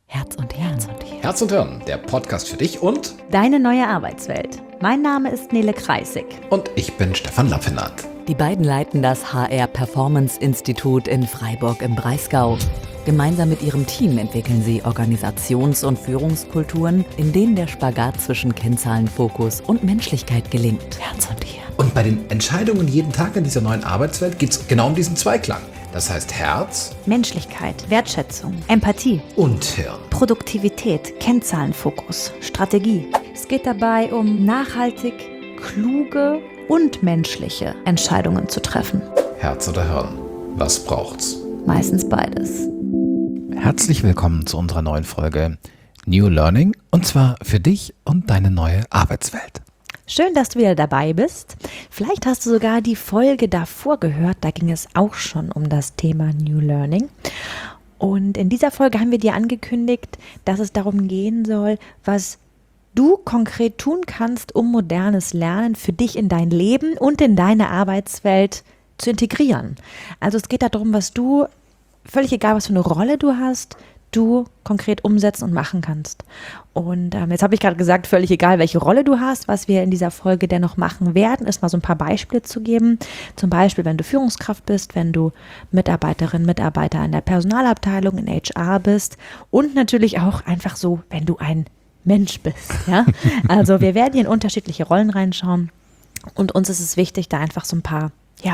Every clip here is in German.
Herz und Hirn. Herz und Hirn, der Podcast für dich und deine neue Arbeitswelt. Mein Name ist Nele Kreissig. Und ich bin Stefan Lappinat. Die beiden leiten das HR Performance Institut in Freiburg im Breisgau. Gemeinsam mit ihrem Team entwickeln sie Organisations- und Führungskulturen, in denen der Spagat zwischen Kennzahlenfokus und Menschlichkeit gelingt. Herz und Hirn. Und bei den Entscheidungen jeden Tag in dieser neuen Arbeitswelt geht es genau um diesen Zweiklang. Das heißt Herz, Menschlichkeit, Wertschätzung, Empathie, und Hirn. Produktivität, Kennzahlenfokus, Strategie. Es geht dabei um nachhaltig, kluge und menschliche Entscheidungen zu treffen. Herz oder Hirn, was braucht's? Meistens beides. Herzlich willkommen zu unserer neuen Folge New Learning, und zwar für dich und deine neue Arbeitswelt. Schön, dass du wieder dabei bist. Vielleicht hast du sogar die Folge davor gehört, da ging es auch schon um das Thema New Learning. Und in dieser Folge haben wir dir angekündigt, dass es darum gehen soll, was du konkret tun kannst, um modernes Lernen für dich in dein Leben und in deine Arbeitswelt zu integrieren. Also es geht darum, was du, völlig egal was für eine Rolle du hast, du konkret umsetzen und machen kannst. Und jetzt habe ich gerade gesagt, völlig egal, welche Rolle du hast. Was wir in dieser Folge dennoch machen werden, ist mal so ein paar Beispiele zu geben. Zum Beispiel, wenn du Führungskraft bist, wenn du Mitarbeiterin, Mitarbeiter in der Personalabteilung, in HR bist und natürlich auch einfach so, wenn du ein Mensch bist. Ja? Also wir werden hier in unterschiedliche Rollen reinschauen und uns ist es wichtig, da einfach so ein paar,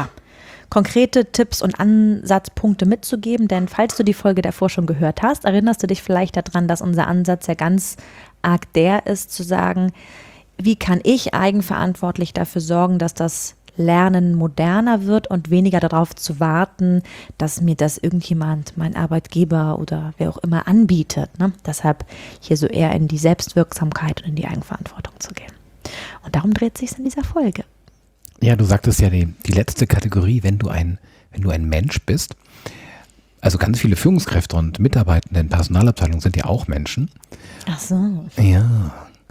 konkrete Tipps und Ansatzpunkte mitzugeben, denn falls du die Folge davor schon gehört hast, erinnerst du dich vielleicht daran, dass unser Ansatz ja ganz arg der ist, zu sagen, wie kann ich eigenverantwortlich dafür sorgen, dass das Lernen moderner wird und weniger darauf zu warten, dass mir das irgendjemand, mein Arbeitgeber oder wer auch immer anbietet. Ne? Deshalb hier so eher in die Selbstwirksamkeit und in die Eigenverantwortung zu gehen. Und darum dreht sich es in dieser Folge. Ja, du sagtest ja die letzte Kategorie, wenn du ein Mensch bist. Also ganz viele Führungskräfte und Mitarbeitende in Personalabteilungen sind ja auch Menschen. Ach so. Ja,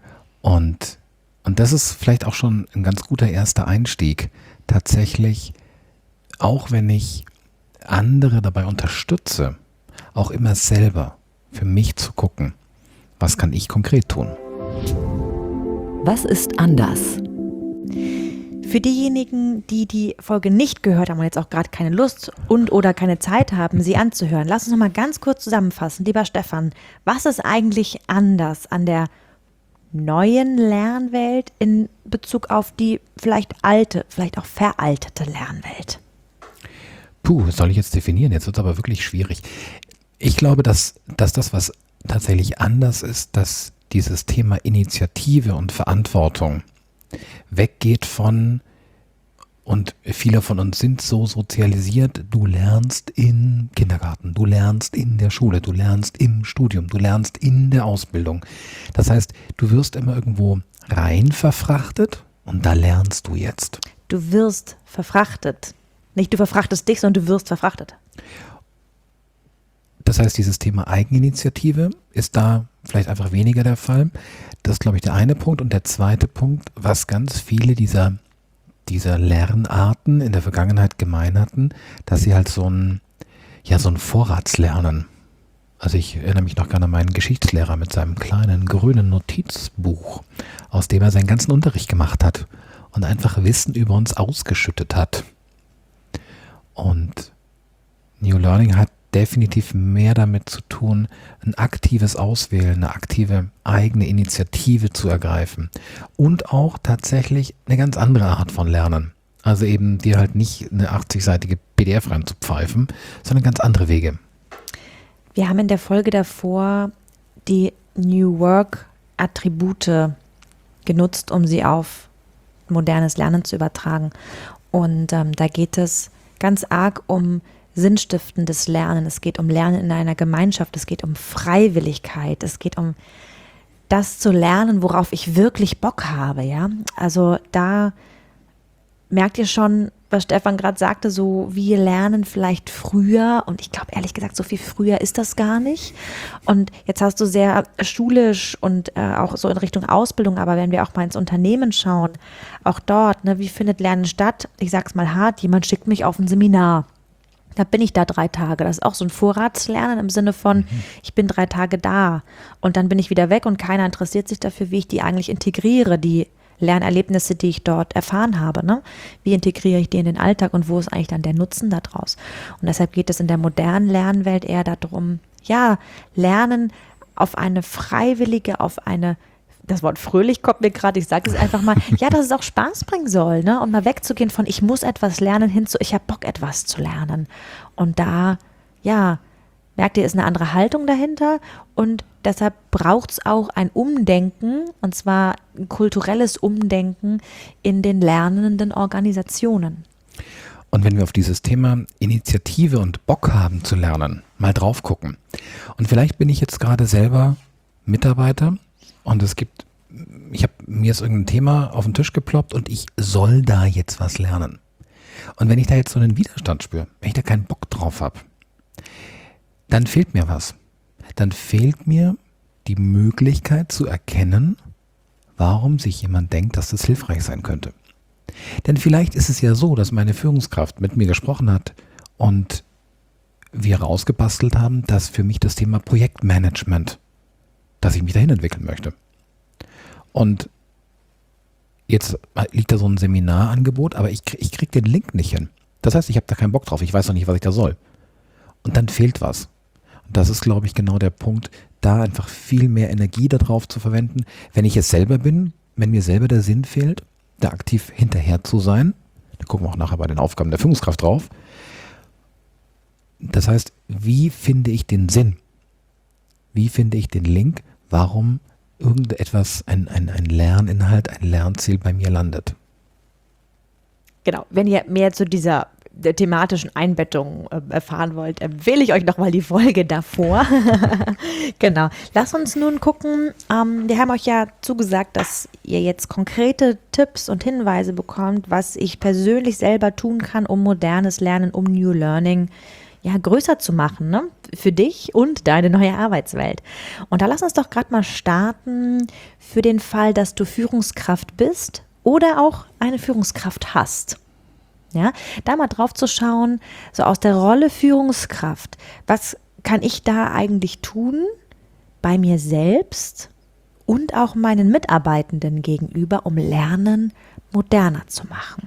und das ist vielleicht auch schon ein ganz guter erster Einstieg. Tatsächlich, auch wenn ich andere dabei unterstütze, auch immer selber für mich zu gucken, was kann ich konkret tun? Was ist anders? Für diejenigen, die die Folge nicht gehört haben und jetzt auch gerade keine Lust und oder keine Zeit haben, sie anzuhören, lass uns noch mal ganz kurz zusammenfassen. Lieber Stefan, was ist eigentlich anders an der neuen Lernwelt in Bezug auf die vielleicht alte, vielleicht auch veraltete Lernwelt? Was soll ich jetzt definieren? Jetzt wird es aber wirklich schwierig. Ich glaube, dass das, was tatsächlich anders ist, dass dieses Thema Initiative und Verantwortung weggeht von, und viele von uns sind so sozialisiert, du lernst im Kindergarten, du lernst in der Schule, du lernst im Studium, du lernst in der Ausbildung. Das heißt, du wirst immer irgendwo rein verfrachtet und da lernst du jetzt. Du wirst verfrachtet. Nicht du verfrachtest dich, sondern du wirst verfrachtet. Das heißt, dieses Thema Eigeninitiative ist da vielleicht einfach weniger der Fall. Das ist, glaube ich, der eine Punkt. Und der zweite Punkt, was ganz viele dieser Lernarten in der Vergangenheit gemein hatten, dass sie halt so ein Vorratslernen. Also ich erinnere mich noch gerne an meinen Geschichtslehrer mit seinem kleinen grünen Notizbuch, aus dem er seinen ganzen Unterricht gemacht hat und einfach Wissen über uns ausgeschüttet hat. Und New Learning hat definitiv mehr damit zu tun, ein aktives Auswählen, eine aktive eigene Initiative zu ergreifen und auch tatsächlich eine ganz andere Art von Lernen. Also eben dir halt nicht eine 80-seitige PDF reinzupfeifen, sondern ganz andere Wege. Wir haben in der Folge davor die New Work Attribute genutzt, um sie auf modernes Lernen zu übertragen. Und da geht es ganz arg um sinnstiftendes Lernen, es geht um Lernen in einer Gemeinschaft, es geht um Freiwilligkeit, es geht um das zu lernen, worauf ich wirklich Bock habe, ja. Also da merkt ihr schon, was Stefan gerade sagte, so wir lernen vielleicht früher und ich glaube ehrlich gesagt, so viel früher ist das gar nicht. Und jetzt hast du sehr schulisch und auch so in Richtung Ausbildung, aber wenn wir auch mal ins Unternehmen schauen, auch dort, ne, wie findet Lernen statt? Ich sag's mal hart, jemand schickt mich auf ein Seminar. Da bin ich da 3 Tage. Das ist auch so ein Vorratslernen im Sinne von, ich bin 3 Tage da und dann bin ich wieder weg und keiner interessiert sich dafür, wie ich die eigentlich integriere, die Lernerlebnisse, die ich dort erfahren habe. Ne? Wie integriere ich die in den Alltag und wo ist eigentlich dann der Nutzen daraus? Und deshalb geht es in der modernen Lernwelt eher darum, ja, Lernen auf eine freiwillige, auf eine, das Wort fröhlich kommt mir gerade, ich sage es einfach mal, ja, dass es auch Spaß bringen soll, ne? Und mal wegzugehen von ich muss etwas lernen hin zu ich habe Bock etwas zu lernen. Und da, ja, merkt ihr, ist eine andere Haltung dahinter und deshalb braucht es auch ein Umdenken, und zwar ein kulturelles Umdenken in den lernenden Organisationen. Und wenn wir auf dieses Thema Initiative und Bock haben zu lernen, mal drauf gucken. Und vielleicht bin ich jetzt gerade selber Mitarbeiter und mir ist irgendein Thema auf den Tisch geploppt und ich soll da jetzt was lernen. Und wenn ich da jetzt so einen Widerstand spüre, wenn ich da keinen Bock drauf habe, dann fehlt mir was. Dann fehlt mir die Möglichkeit zu erkennen, warum sich jemand denkt, dass das hilfreich sein könnte. Denn vielleicht ist es ja so, dass meine Führungskraft mit mir gesprochen hat und wir rausgebastelt haben, dass für mich das Thema Projektmanagement, dass ich mich dahin entwickeln möchte. Und jetzt liegt da so ein Seminarangebot, aber ich krieg den Link nicht hin. Das heißt, ich habe da keinen Bock drauf, ich weiß noch nicht, was ich da soll. Und dann fehlt was. Und das ist, glaube ich, genau der Punkt, da einfach viel mehr Energie darauf zu verwenden. Wenn ich es selber bin, wenn mir selber der Sinn fehlt, da aktiv hinterher zu sein, da gucken wir auch nachher bei den Aufgaben der Führungskraft drauf. Das heißt, wie finde ich den Sinn? Wie finde ich den Link, warum irgendetwas, ein Lerninhalt, ein Lernziel bei mir landet? Genau, wenn ihr mehr zu dieser der thematischen Einbettung erfahren wollt, empfehle ich euch nochmal die Folge davor. Genau. Lasst uns nun gucken. Wir haben euch ja zugesagt, dass ihr jetzt konkrete Tipps und Hinweise bekommt, was ich persönlich selber tun kann, um modernes Lernen, um New Learning ja, größer zu machen, ne? Für dich und deine neue Arbeitswelt. Und da lass uns doch gerade mal starten für den Fall, dass du Führungskraft bist oder auch eine Führungskraft hast. Ja, da mal drauf zu schauen, so aus der Rolle Führungskraft, was kann ich da eigentlich tun bei mir selbst und auch meinen Mitarbeitenden gegenüber, um Lernen moderner zu machen.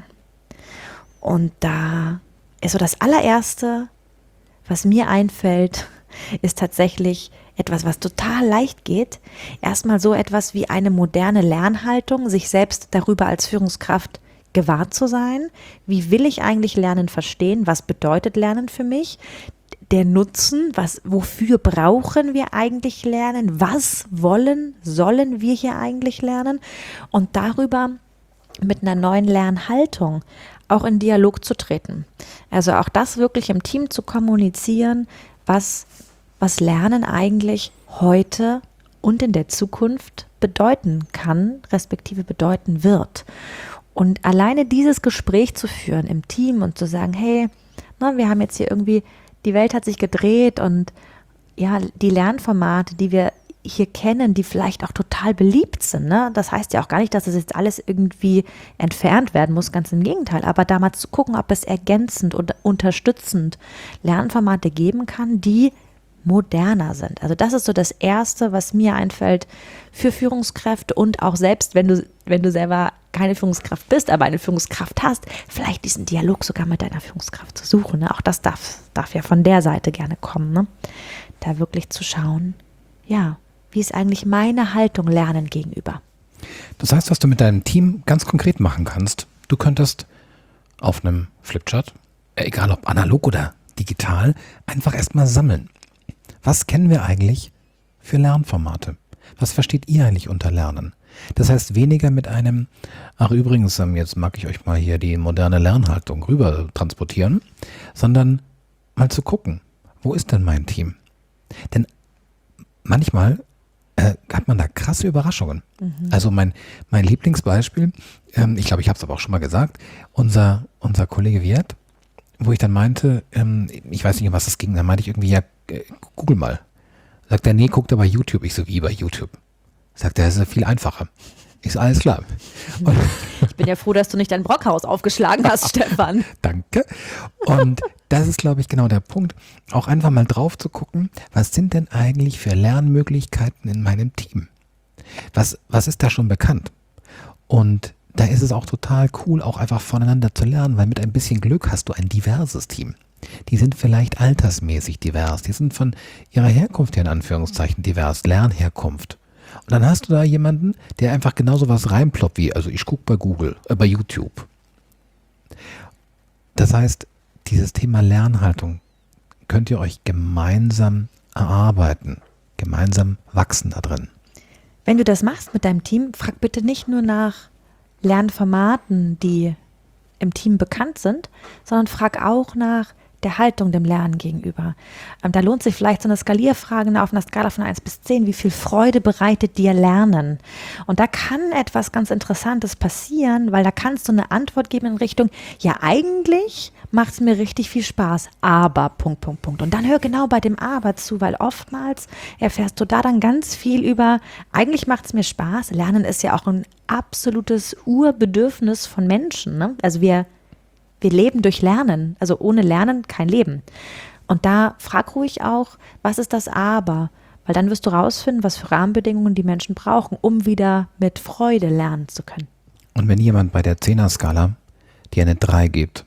Und da ist so das allererste, was mir einfällt, ist tatsächlich etwas, was total leicht geht. Erstmal so etwas wie eine moderne Lernhaltung, sich selbst darüber als Führungskraft gewahr zu sein. Wie will ich eigentlich Lernen verstehen? Was bedeutet Lernen für mich? Der Nutzen, wofür brauchen wir eigentlich lernen? Was sollen wir hier eigentlich lernen? Und darüber mit einer neuen Lernhaltung auch in Dialog zu treten. Also auch das wirklich im Team zu kommunizieren, was Lernen eigentlich heute und in der Zukunft bedeuten kann, respektive bedeuten wird. Und alleine dieses Gespräch zu führen im Team und zu sagen, hey, wir haben jetzt hier irgendwie, die Welt hat sich gedreht und ja, die Lernformate, die wir hier kennen, die vielleicht auch total beliebt sind, ne? Das heißt ja auch gar nicht, dass das jetzt alles irgendwie entfernt werden muss, ganz im Gegenteil, aber da mal zu gucken, ob es ergänzend und unterstützend Lernformate geben kann, die moderner sind. Also das ist so das Erste, was mir einfällt für Führungskräfte und auch selbst, wenn du selber keine Führungskraft bist, aber eine Führungskraft hast, vielleicht diesen Dialog sogar mit deiner Führungskraft zu suchen. Ne? Auch das darf ja von der Seite gerne kommen. Ne? Da wirklich zu schauen, ja, wie ist eigentlich meine Haltung Lernen gegenüber? Das heißt, was du mit deinem Team ganz konkret machen kannst, du könntest auf einem Flipchart, egal ob analog oder digital, einfach erstmal sammeln. Was kennen wir eigentlich für Lernformate? Was versteht ihr eigentlich unter Lernen? Das heißt, weniger mit einem, ach übrigens, jetzt mag ich euch mal hier die moderne Lernhaltung rüber transportieren, sondern mal zu gucken, wo ist denn mein Team? Denn manchmal hat man da krasse Überraschungen. Mhm. Also mein Lieblingsbeispiel, ich glaube, ich habe es aber auch schon mal gesagt, unser Kollege Wirt, wo ich dann meinte, ich weiß nicht, um was es ging, dann meinte ich irgendwie, ja, google mal. Sagt er, nee, guckt er bei YouTube. Ich so, wie bei YouTube? Sagt er, das ist ja viel einfacher. Ist alles klar. Und Ich bin ja froh, dass du nicht dein Brockhaus aufgeschlagen hast, Stefan. danke. Und das ist, glaube ich, genau der Punkt, auch einfach mal drauf zu gucken, was sind denn eigentlich für Lernmöglichkeiten in meinem Team? Was ist da schon bekannt? Und da ist es auch total cool, auch einfach voneinander zu lernen, weil mit ein bisschen Glück hast du ein diverses Team. Die sind vielleicht altersmäßig divers, die sind von ihrer Herkunft her in Anführungszeichen divers, Lernherkunft. Und dann hast du da jemanden, der einfach genauso was reinploppt wie, also ich gucke bei YouTube. Das heißt, dieses Thema Lernhaltung könnt ihr euch gemeinsam erarbeiten, gemeinsam wachsen da drin. Wenn du das machst mit deinem Team, frag bitte nicht nur nach Lernformaten, die im Team bekannt sind, sondern frag auch nach der Haltung dem Lernen gegenüber. Da lohnt sich vielleicht so eine Skalierfrage auf einer Skala von 1 bis 10. Wie viel Freude bereitet dir Lernen? Und da kann etwas ganz Interessantes passieren, weil da kannst du eine Antwort geben in Richtung, ja eigentlich macht es mir richtig viel Spaß, aber ... Und dann hör genau bei dem Aber zu, weil oftmals erfährst du da dann ganz viel über, eigentlich macht es mir Spaß. Lernen ist ja auch ein absolutes Urbedürfnis von Menschen, ne? Also wir leben durch Lernen, also ohne Lernen kein Leben. Und da frag ruhig auch, was ist das Aber? Weil dann wirst du rausfinden, was für Rahmenbedingungen die Menschen brauchen, um wieder mit Freude lernen zu können. Und wenn jemand bei der 10er-Skala dir eine 3 gibt,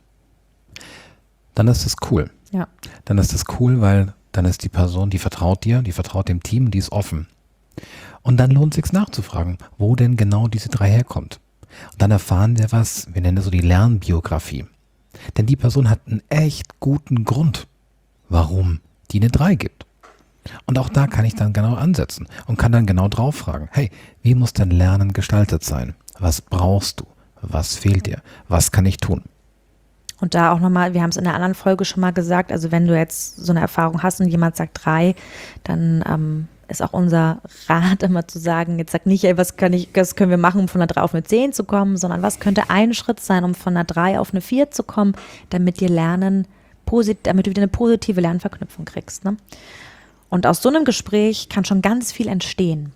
dann ist das cool. Ja. Dann ist das cool, weil dann ist die Person, die vertraut dir, die vertraut dem Team, die ist offen. Und dann lohnt es sich nachzufragen, wo denn genau diese 3 herkommt. Und dann erfahren wir was, wir nennen das so die Lernbiografie. Denn die Person hat einen echt guten Grund, warum die eine 3 gibt. Und auch da kann ich dann genau ansetzen und kann dann genau drauf fragen, hey, wie muss dein Lernen gestaltet sein? Was brauchst du? Was fehlt dir? Was kann ich tun? Und da auch nochmal, wir haben es in der anderen Folge schon mal gesagt, also wenn du jetzt so eine Erfahrung hast und jemand sagt 3, dann ist auch unser Rat immer zu sagen, jetzt sag nicht, ey, was können wir machen, um von einer 3 auf eine 10 zu kommen, sondern was könnte ein Schritt sein, um von einer 3 auf eine 4 zu kommen, damit du wieder eine positive Lernverknüpfung kriegst. Ne? Und aus so einem Gespräch kann schon ganz viel entstehen.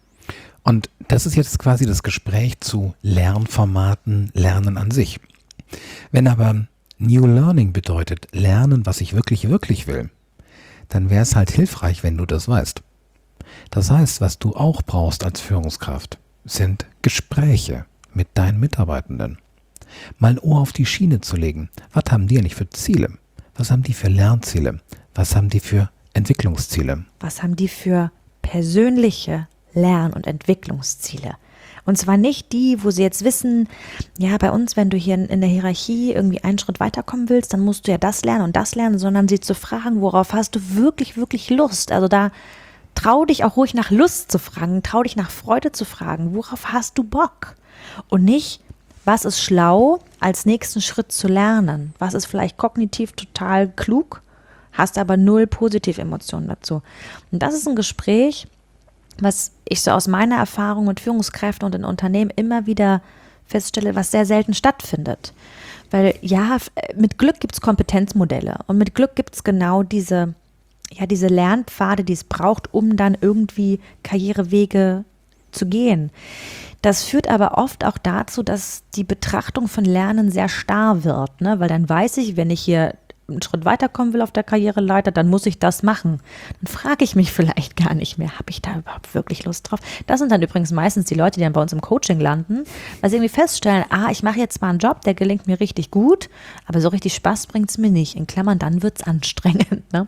Und das ist jetzt quasi das Gespräch zu Lernformaten, Lernen an sich. Wenn aber New Learning bedeutet, lernen, was ich wirklich, wirklich will, dann wäre es halt hilfreich, wenn du das weißt. Das heißt, was du auch brauchst als Führungskraft, sind Gespräche mit deinen Mitarbeitenden. Mal ein Ohr auf die Schiene zu legen. Was haben die eigentlich für Ziele? Was haben die für Lernziele? Was haben die für Entwicklungsziele? Was haben die für persönliche Lern- und Entwicklungsziele? Und zwar nicht die, wo sie jetzt wissen, ja, bei uns, wenn du hier in der Hierarchie irgendwie einen Schritt weiterkommen willst, dann musst du ja das lernen, sondern sie zu fragen, worauf hast du wirklich, wirklich Lust? Also da trau dich auch ruhig nach Lust zu fragen, trau dich nach Freude zu fragen, worauf hast du Bock? Und nicht, was ist schlau, als nächsten Schritt zu lernen? Was ist vielleicht kognitiv total klug, hast aber 0 Positivemotionen dazu? Und das ist ein Gespräch, was ich so aus meiner Erfahrung mit Führungskräften und in Unternehmen immer wieder feststelle, was sehr selten stattfindet. Weil ja, mit Glück gibt es Kompetenzmodelle und mit Glück gibt es genau diese Lernpfade, die es braucht, um dann irgendwie Karrierewege zu gehen. Das führt aber oft auch dazu, dass die Betrachtung von Lernen sehr starr wird, ne? Weil dann weiß ich, wenn ich hier einen Schritt weiterkommen will auf der Karriereleiter, dann muss ich das machen. Dann frage ich mich vielleicht gar nicht mehr, habe ich da überhaupt wirklich Lust drauf? Das sind dann übrigens meistens die Leute, die dann bei uns im Coaching landen, weil sie irgendwie feststellen, ich mache jetzt mal einen Job, der gelingt mir richtig gut, aber so richtig Spaß bringt es mir nicht. In Klammern, dann wird es anstrengend, ne?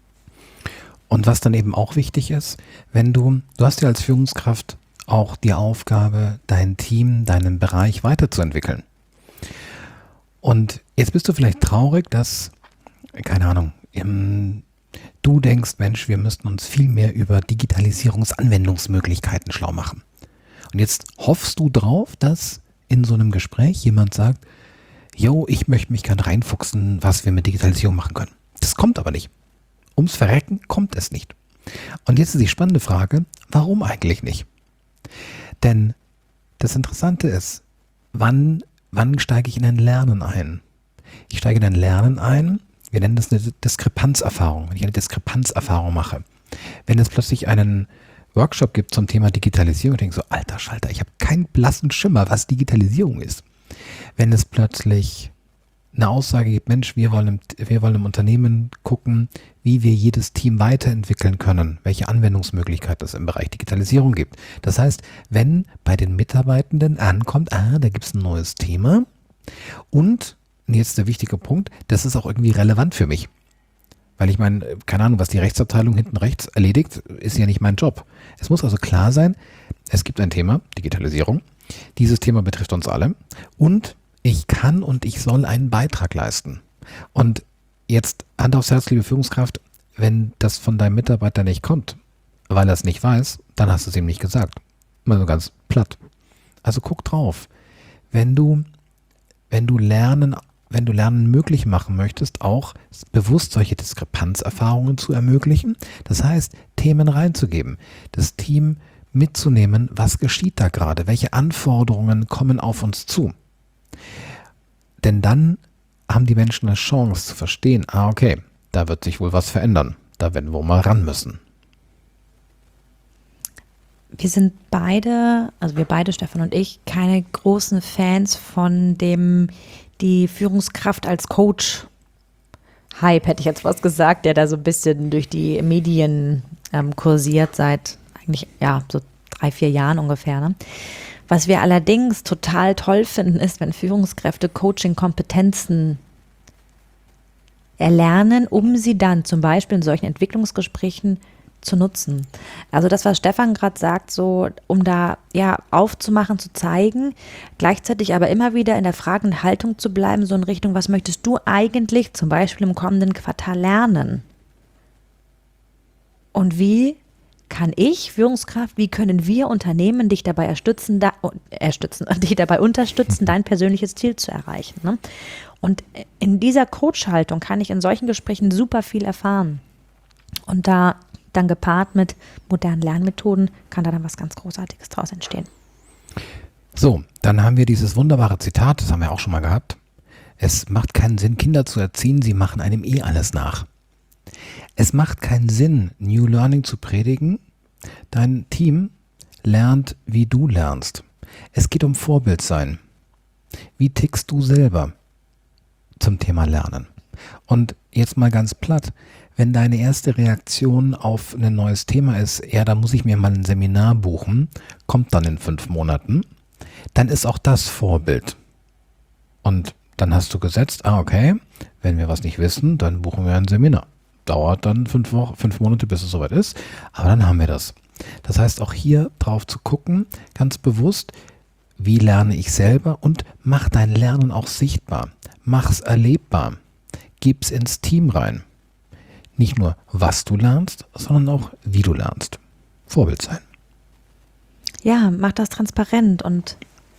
Und was dann eben auch wichtig ist, wenn du hast ja als Führungskraft auch die Aufgabe, dein Team, deinen Bereich weiterzuentwickeln. Und jetzt bist du vielleicht traurig, dass, keine Ahnung, du denkst, Mensch, wir müssten uns viel mehr über Digitalisierungsanwendungsmöglichkeiten schlau machen. Und jetzt hoffst du drauf, dass in so einem Gespräch jemand sagt, ich möchte mich gerne reinfuchsen, was wir mit Digitalisierung machen können. Das kommt aber nicht. Ums Verrecken kommt es nicht. Und jetzt ist die spannende Frage, warum eigentlich nicht? Denn das Interessante ist, wann steige ich in ein Lernen ein? Ich steige in ein Lernen ein, wir nennen das eine Diskrepanzerfahrung, wenn ich eine Diskrepanzerfahrung mache. Wenn es plötzlich einen Workshop gibt zum Thema Digitalisierung, ich denke so, alter Schalter, ich habe keinen blassen Schimmer, was Digitalisierung ist. Wenn es plötzlich eine Aussage gibt, Mensch, wir wollen im Unternehmen gucken, wie wir jedes Team weiterentwickeln können, welche Anwendungsmöglichkeiten es im Bereich Digitalisierung gibt. Das heißt, wenn bei den Mitarbeitenden ankommt, da gibt es ein neues Thema und jetzt der wichtige Punkt, das ist auch irgendwie relevant für mich. Weil ich meine, keine Ahnung, was die Rechtsabteilung hinten rechts erledigt, ist ja nicht mein Job. Es muss also klar sein, es gibt ein Thema, Digitalisierung. Dieses Thema betrifft uns alle und ich kann und ich soll einen Beitrag leisten. Und jetzt Hand aufs Herz, liebe Führungskraft, wenn das von deinem Mitarbeiter nicht kommt, weil er es nicht weiß, dann hast du es ihm nicht gesagt. Mal so ganz platt. Also guck drauf. Wenn du Lernen möglich machen möchtest, auch bewusst solche Diskrepanzerfahrungen zu ermöglichen, das heißt, Themen reinzugeben, das Team mitzunehmen, was geschieht da gerade, welche Anforderungen kommen auf uns zu. Denn dann haben die Menschen eine Chance zu verstehen, okay, da wird sich wohl was verändern, da werden wir mal ran müssen. Wir sind beide, also wir beide, Stefan und ich, keine großen Fans von dem, die Führungskraft als Coach Hype, hätte ich jetzt was gesagt, der da so ein bisschen durch die Medien kursiert seit eigentlich, so 3-4 Jahren ungefähr, ne? Was wir allerdings total toll finden, ist, wenn Führungskräfte Coaching-Kompetenzen erlernen, um sie dann zum Beispiel in solchen Entwicklungsgesprächen zu nutzen. Also das, was Stefan gerade sagt, so um da aufzumachen, zu zeigen, gleichzeitig aber immer wieder in der fragenden Haltung zu bleiben, so in Richtung, was möchtest du eigentlich zum Beispiel im kommenden Quartal lernen? Und wie kann ich, Führungskraft, wie können wir Unternehmen dich dabei unterstützen, dein persönliches Ziel zu erreichen? Ne? Und in dieser Coach-Haltung kann ich in solchen Gesprächen super viel erfahren. Und da dann gepaart mit modernen Lernmethoden kann da dann was ganz Großartiges draus entstehen. So, dann haben wir dieses wunderbare Zitat, das haben wir auch schon mal gehabt. Es macht keinen Sinn, Kinder zu erziehen, sie machen einem alles nach. Es macht keinen Sinn, New Learning zu predigen. Dein Team lernt, wie du lernst. Es geht um Vorbildsein. Wie tickst du selber zum Thema Lernen? Und jetzt mal ganz platt, wenn deine erste Reaktion auf ein neues Thema ist, da muss ich mir mal ein Seminar buchen, kommt dann in 5 Monaten, dann ist auch das Vorbild. Und dann hast du gesetzt, okay, wenn wir was nicht wissen, dann buchen wir ein Seminar. Dauert dann 5 Monate, bis es soweit ist, aber dann haben wir das. Das heißt, auch hier drauf zu gucken, ganz bewusst, wie lerne ich selber und mach dein Lernen auch sichtbar. Mach's erlebbar. Gib's ins Team rein. Nicht nur, was du lernst, sondern auch, wie du lernst. Vorbild sein. Ja, mach das transparent und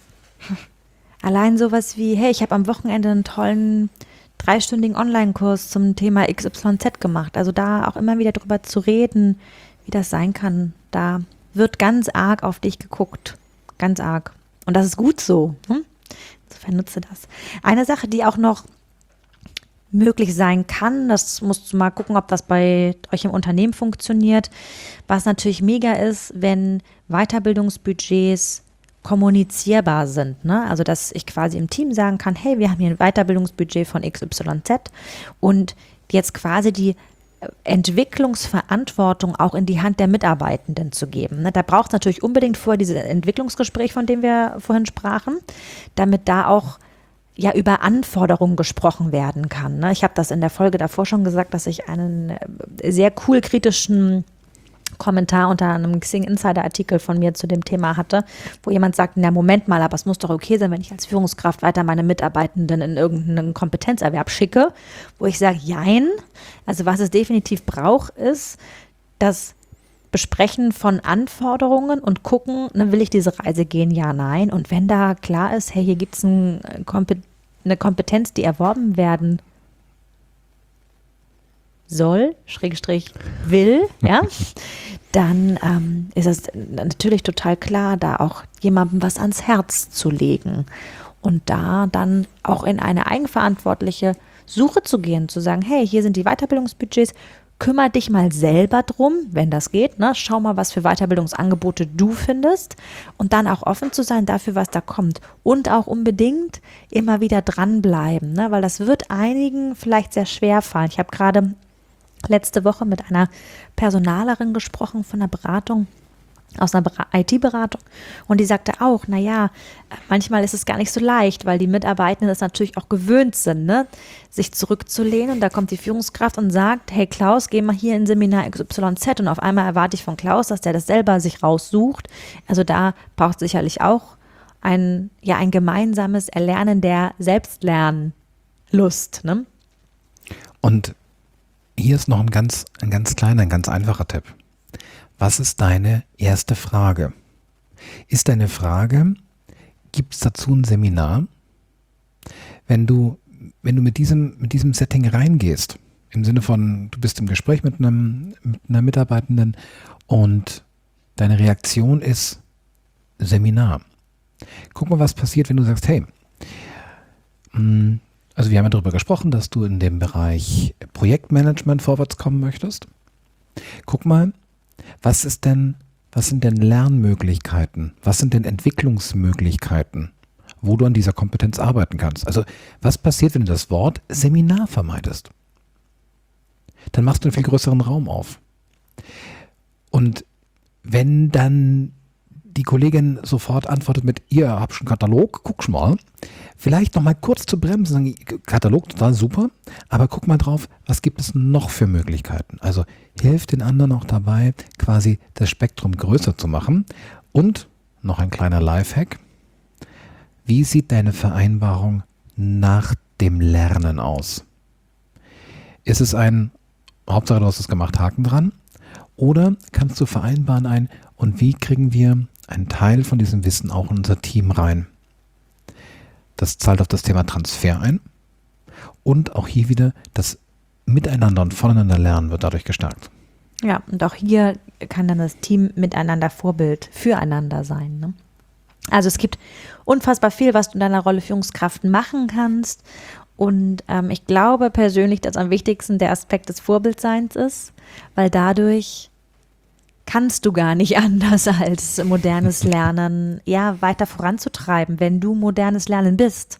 allein sowas wie, hey, ich habe am Wochenende einen tollen 3-stündigen Online-Kurs zum Thema XYZ gemacht. Also da auch immer wieder drüber zu reden, wie das sein kann. Da wird ganz arg auf dich geguckt. Ganz arg. Und das ist gut so. Insofern nutze das. Eine Sache, die auch noch möglich sein kann, das musst du mal gucken, ob das bei euch im Unternehmen funktioniert. Was natürlich mega ist, wenn Weiterbildungsbudgets kommunizierbar sind. Ne? Also, dass ich quasi im Team sagen kann, hey, wir haben hier ein Weiterbildungsbudget von XYZ und jetzt quasi die Entwicklungsverantwortung auch in die Hand der Mitarbeitenden zu geben. Ne? Da braucht es natürlich unbedingt vorher dieses Entwicklungsgespräch, von dem wir vorhin sprachen, damit da auch über Anforderungen gesprochen werden kann. Ne? Ich habe das in der Folge davor schon gesagt, dass ich einen sehr cool kritischen Kommentar unter einem Xing Insider Artikel von mir zu dem Thema hatte, wo jemand sagt, na Moment mal, aber es muss doch okay sein, wenn ich als Führungskraft weiter meine Mitarbeitenden in irgendeinen Kompetenzerwerb schicke, wo ich sage, jein, also was es definitiv braucht, ist das Besprechen von Anforderungen und gucken, will ich diese Reise gehen, ja, nein, und wenn da klar ist, hey, hier gibt es eine Kompetenz, die erworben werden soll, /will, ja, dann ist es natürlich total klar, da auch jemandem was ans Herz zu legen und da dann auch in eine eigenverantwortliche Suche zu gehen, zu sagen, hey, hier sind die Weiterbildungsbudgets, kümmere dich mal selber drum, wenn das geht, ne? Schau mal, was für Weiterbildungsangebote du findest und dann auch offen zu sein dafür, was da kommt und auch unbedingt immer wieder dranbleiben, ne? Weil das wird einigen vielleicht sehr schwer fallen. Ich habe gerade letzte Woche mit einer Personalerin gesprochen von einer Beratung, aus einer IT-Beratung, und die sagte auch, naja, manchmal ist es gar nicht so leicht, weil die Mitarbeitenden es natürlich auch gewöhnt sind, ne, sich zurückzulehnen, und da kommt die Führungskraft und sagt, hey Klaus, geh mal hier in Seminar XYZ, und auf einmal erwarte ich von Klaus, dass der das selber sich raussucht. Also da braucht es sicherlich auch ein gemeinsames Erlernen der Selbstlernlust, ne? Und hier ist noch ein ganz kleiner, ein ganz einfacher Tipp. Was ist deine erste Frage? Ist deine Frage, gibt es dazu ein Seminar? Wenn du mit diesem Setting reingehst, im Sinne von, du bist im Gespräch mit einer Mitarbeitenden und deine Reaktion ist Seminar. Guck mal, was passiert, wenn du sagst, hey, also wir haben ja darüber gesprochen, dass du in dem Bereich Projektmanagement vorwärts kommen möchtest. Guck mal, was sind denn Lernmöglichkeiten? Was sind denn Entwicklungsmöglichkeiten, wo du an dieser Kompetenz arbeiten kannst? Also was passiert, wenn du das Wort Seminar vermeidest? Dann machst du einen viel größeren Raum auf. Und wenn dann die Kollegin sofort antwortet mit, ihr habt schon einen Katalog, guck mal, vielleicht noch mal kurz zu bremsen, sagen, Katalog total super, aber guck mal drauf, was gibt es noch für Möglichkeiten? Also hilf den anderen auch dabei, quasi das Spektrum größer zu machen. Und noch ein kleiner Lifehack: Wie sieht deine Vereinbarung nach dem Lernen aus? Ist es ein Hauptsache du hast es gemacht, Haken dran? Oder kannst du vereinbaren und wie kriegen wir einen Teil von diesem Wissen auch in unser Team rein? Das zahlt auf das Thema Transfer ein. Und auch hier wieder das Miteinander und voneinander lernen wird dadurch gestärkt. Ja, und auch hier kann dann das Team miteinander Vorbild füreinander sein, ne? Also es gibt unfassbar viel, was du in deiner Rolle Führungskraft machen kannst. Und ich glaube persönlich, dass am wichtigsten der Aspekt des Vorbildseins ist, weil dadurch kannst du gar nicht anders als modernes Lernen weiter voranzutreiben, wenn du modernes Lernen bist.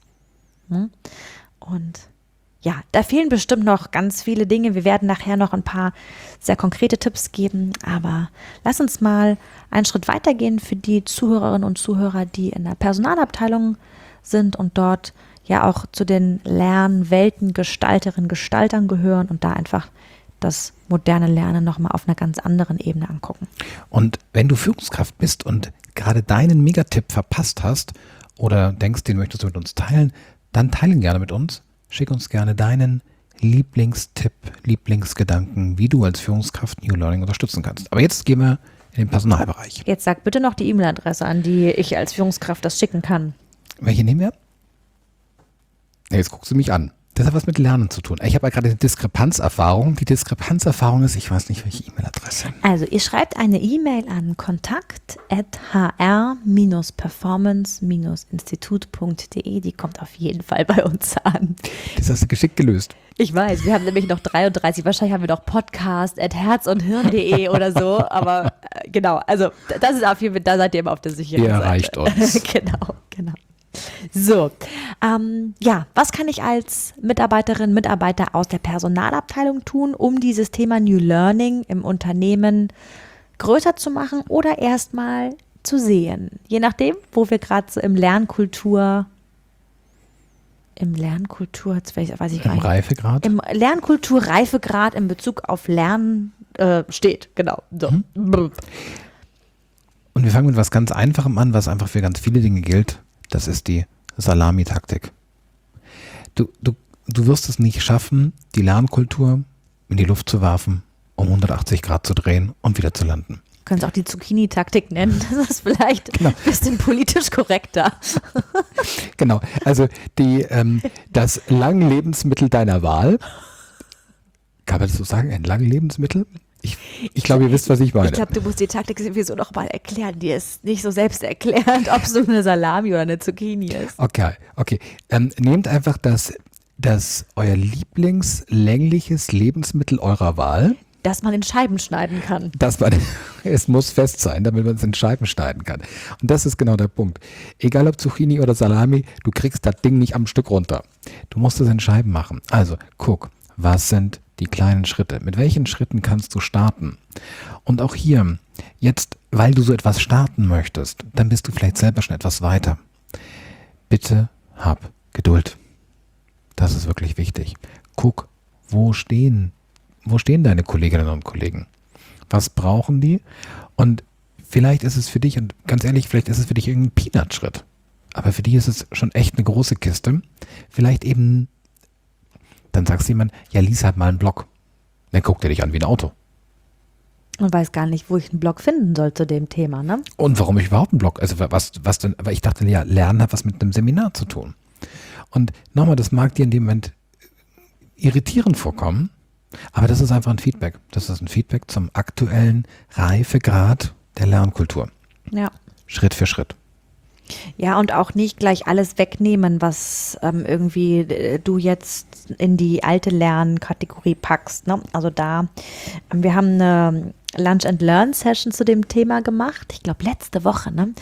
Und ja, da fehlen bestimmt noch ganz viele Dinge. Wir werden nachher noch ein paar sehr konkrete Tipps geben, aber lass uns mal einen Schritt weitergehen für die Zuhörerinnen und Zuhörer, die in der Personalabteilung sind und dort ja auch zu den Lernwelten Gestalterinnen, Gestaltern gehören und da einfach das moderne Lernen nochmal auf einer ganz anderen Ebene angucken. Und wenn du Führungskraft bist und gerade deinen Megatipp verpasst hast oder denkst, den möchtest du mit uns teilen, dann teile ihn gerne mit uns. Schick uns gerne deinen Lieblingstipp, Lieblingsgedanken, wie du als Führungskraft New Learning unterstützen kannst. Aber jetzt gehen wir in den Personalbereich. Jetzt sag bitte noch die E-Mail-Adresse, an die ich als Führungskraft das schicken kann. Welche nehmen wir? Ja, jetzt guckst du mich an. Das hat was mit Lernen zu tun. Ich habe ja gerade eine Diskrepanzerfahrung. Die Diskrepanzerfahrung ist, ich weiß nicht, welche E-Mail-Adresse. Also ihr schreibt eine E-Mail an kontakt@hr-performance-institut.de. Die kommt auf jeden Fall bei uns an. Das hast du geschickt gelöst. Ich weiß, wir haben nämlich noch 33, wahrscheinlich haben wir noch podcast@herzundhirn.de oder so, aber genau, also das ist auf jeden Fall, da seid ihr immer auf der sicheren Seite. Ihr erreicht uns. Genau. So, was kann ich als Mitarbeiterin, Mitarbeiter aus der Personalabteilung tun, um dieses Thema New Learning im Unternehmen größer zu machen oder erstmal zu sehen? Je nachdem, wo wir gerade so im Lernkultur, jetzt weiß ich gar nicht. Reifegrad? Im Lernkultur-Reifegrad in Bezug auf Lernen steht, genau. So. Und wir fangen mit was ganz Einfachem an, was einfach für ganz viele Dinge gilt. Das ist die Salamitaktik. Du wirst es nicht schaffen, die Lernkultur in die Luft zu werfen, um 180 Grad zu drehen und wieder zu landen. Du kannst auch die Zucchini-Taktik nennen. Das ist vielleicht ein bisschen politisch korrekter. Genau, also das Langlebensmittel deiner Wahl. Kann man das so sagen? Ein Langlebensmittel? Ich glaube, ihr wisst, was ich meine. Ich glaube, du musst die Taktik sowieso noch mal erklären. Die ist nicht so selbsterklärend, ob es so eine Salami oder eine Zucchini ist. Okay. Nehmt einfach das dass euer lieblingslängliches Lebensmittel eurer Wahl, Dass man in Scheiben schneiden kann. es muss fest sein, damit man es in Scheiben schneiden kann. Und das ist genau der Punkt. Egal ob Zucchini oder Salami, du kriegst das Ding nicht am Stück runter. Du musst es in Scheiben machen. Also guck, was sind die kleinen Schritte? Mit welchen Schritten kannst du starten? Und auch hier, jetzt, weil du so etwas starten möchtest, dann bist du vielleicht selber schon etwas weiter. Bitte hab Geduld. Das ist wirklich wichtig. Guck, wo stehen deine Kolleginnen und Kollegen? Was brauchen die? Und vielleicht ist es für dich, und ganz ehrlich, vielleicht ist es für dich irgendein Peanut-Schritt. Aber für die ist es schon echt eine große Kiste. Vielleicht eben, dann sagst du jemand, ja, lies halt mal einen Blog. Dann guckt er dich an wie ein Auto. Und weiß gar nicht, wo ich einen Blog finden soll zu dem Thema, ne? Und warum ich überhaupt einen Blog? Also was denn? Aber ich dachte, ja, Lernen hat was mit einem Seminar zu tun. Und nochmal, das mag dir in dem Moment irritierend vorkommen, aber das ist einfach ein Feedback. Das ist ein Feedback zum aktuellen Reifegrad der Lernkultur. Ja. Schritt für Schritt. Ja, und auch nicht gleich alles wegnehmen, was irgendwie du jetzt in die alte Lernkategorie packst. Ne? Also wir haben eine Lunch and Learn Session zu dem Thema gemacht. Ich glaube, letzte Woche. Ne?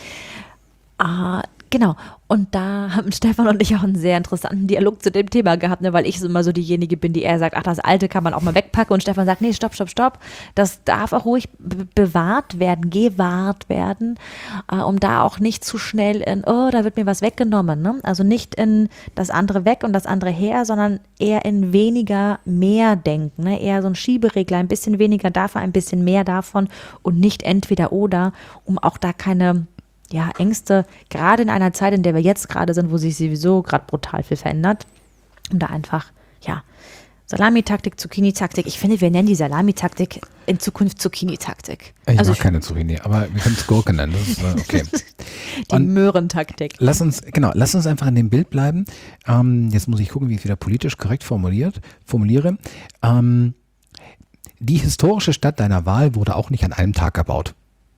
Genau. Und da haben Stefan und ich auch einen sehr interessanten Dialog zu dem Thema gehabt, ne, weil ich immer so diejenige bin, die eher sagt, ach, das Alte kann man auch mal wegpacken. Und Stefan sagt, nee, stopp. Das darf auch ruhig bewahrt werden, gewahrt werden, um da auch nicht zu schnell da wird mir was weggenommen. Ne? Also nicht in das andere weg und das andere her, sondern eher in weniger mehr denken. Ne? Eher so ein Schieberegler, ein bisschen weniger davon, ein bisschen mehr davon und nicht entweder oder, um auch da keine Ängste, gerade in einer Zeit, in der wir jetzt gerade sind, wo sich sowieso gerade brutal viel verändert, um da einfach, Salamitaktik, Zucchini-Taktik. Ich finde, wir nennen die Salamitaktik in Zukunft Zucchini-Taktik. Ich mag keine Zucchini, aber wir können es Gurke nennen. Das ist okay. Die Möhrentaktik. Lass uns einfach in dem Bild bleiben. Jetzt muss ich gucken, wie ich es wieder politisch korrekt formuliere. Die historische Stadt deiner Wahl wurde auch nicht an einem Tag erbaut.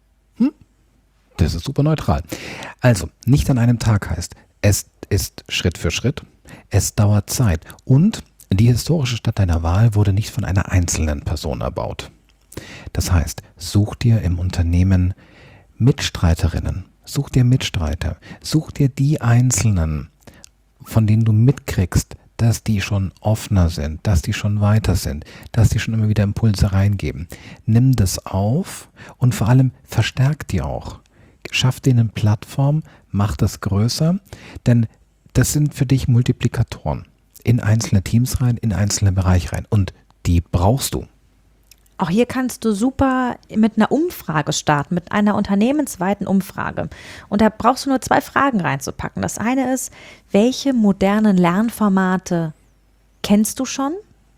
Das ist super neutral. Also, nicht an einem Tag heißt, es ist Schritt für Schritt, es dauert Zeit und die historische Stadt deiner Wahl wurde nicht von einer einzelnen Person erbaut. Das heißt, such dir im Unternehmen Mitstreiterinnen, such dir Mitstreiter, such dir die Einzelnen, von denen du mitkriegst, dass die schon offener sind, dass die schon weiter sind, dass die schon immer wieder Impulse reingeben. Nimm das auf und vor allem verstärk die auch. Schaff denen eine Plattform, mach das größer, denn das sind für dich Multiplikatoren in einzelne Teams rein, in einzelne Bereiche rein und die brauchst du. Auch hier kannst du super mit einer Umfrage starten, mit einer unternehmensweiten Umfrage. Und da brauchst du nur 2 Fragen reinzupacken. Das eine ist, welche modernen Lernformate kennst du schon?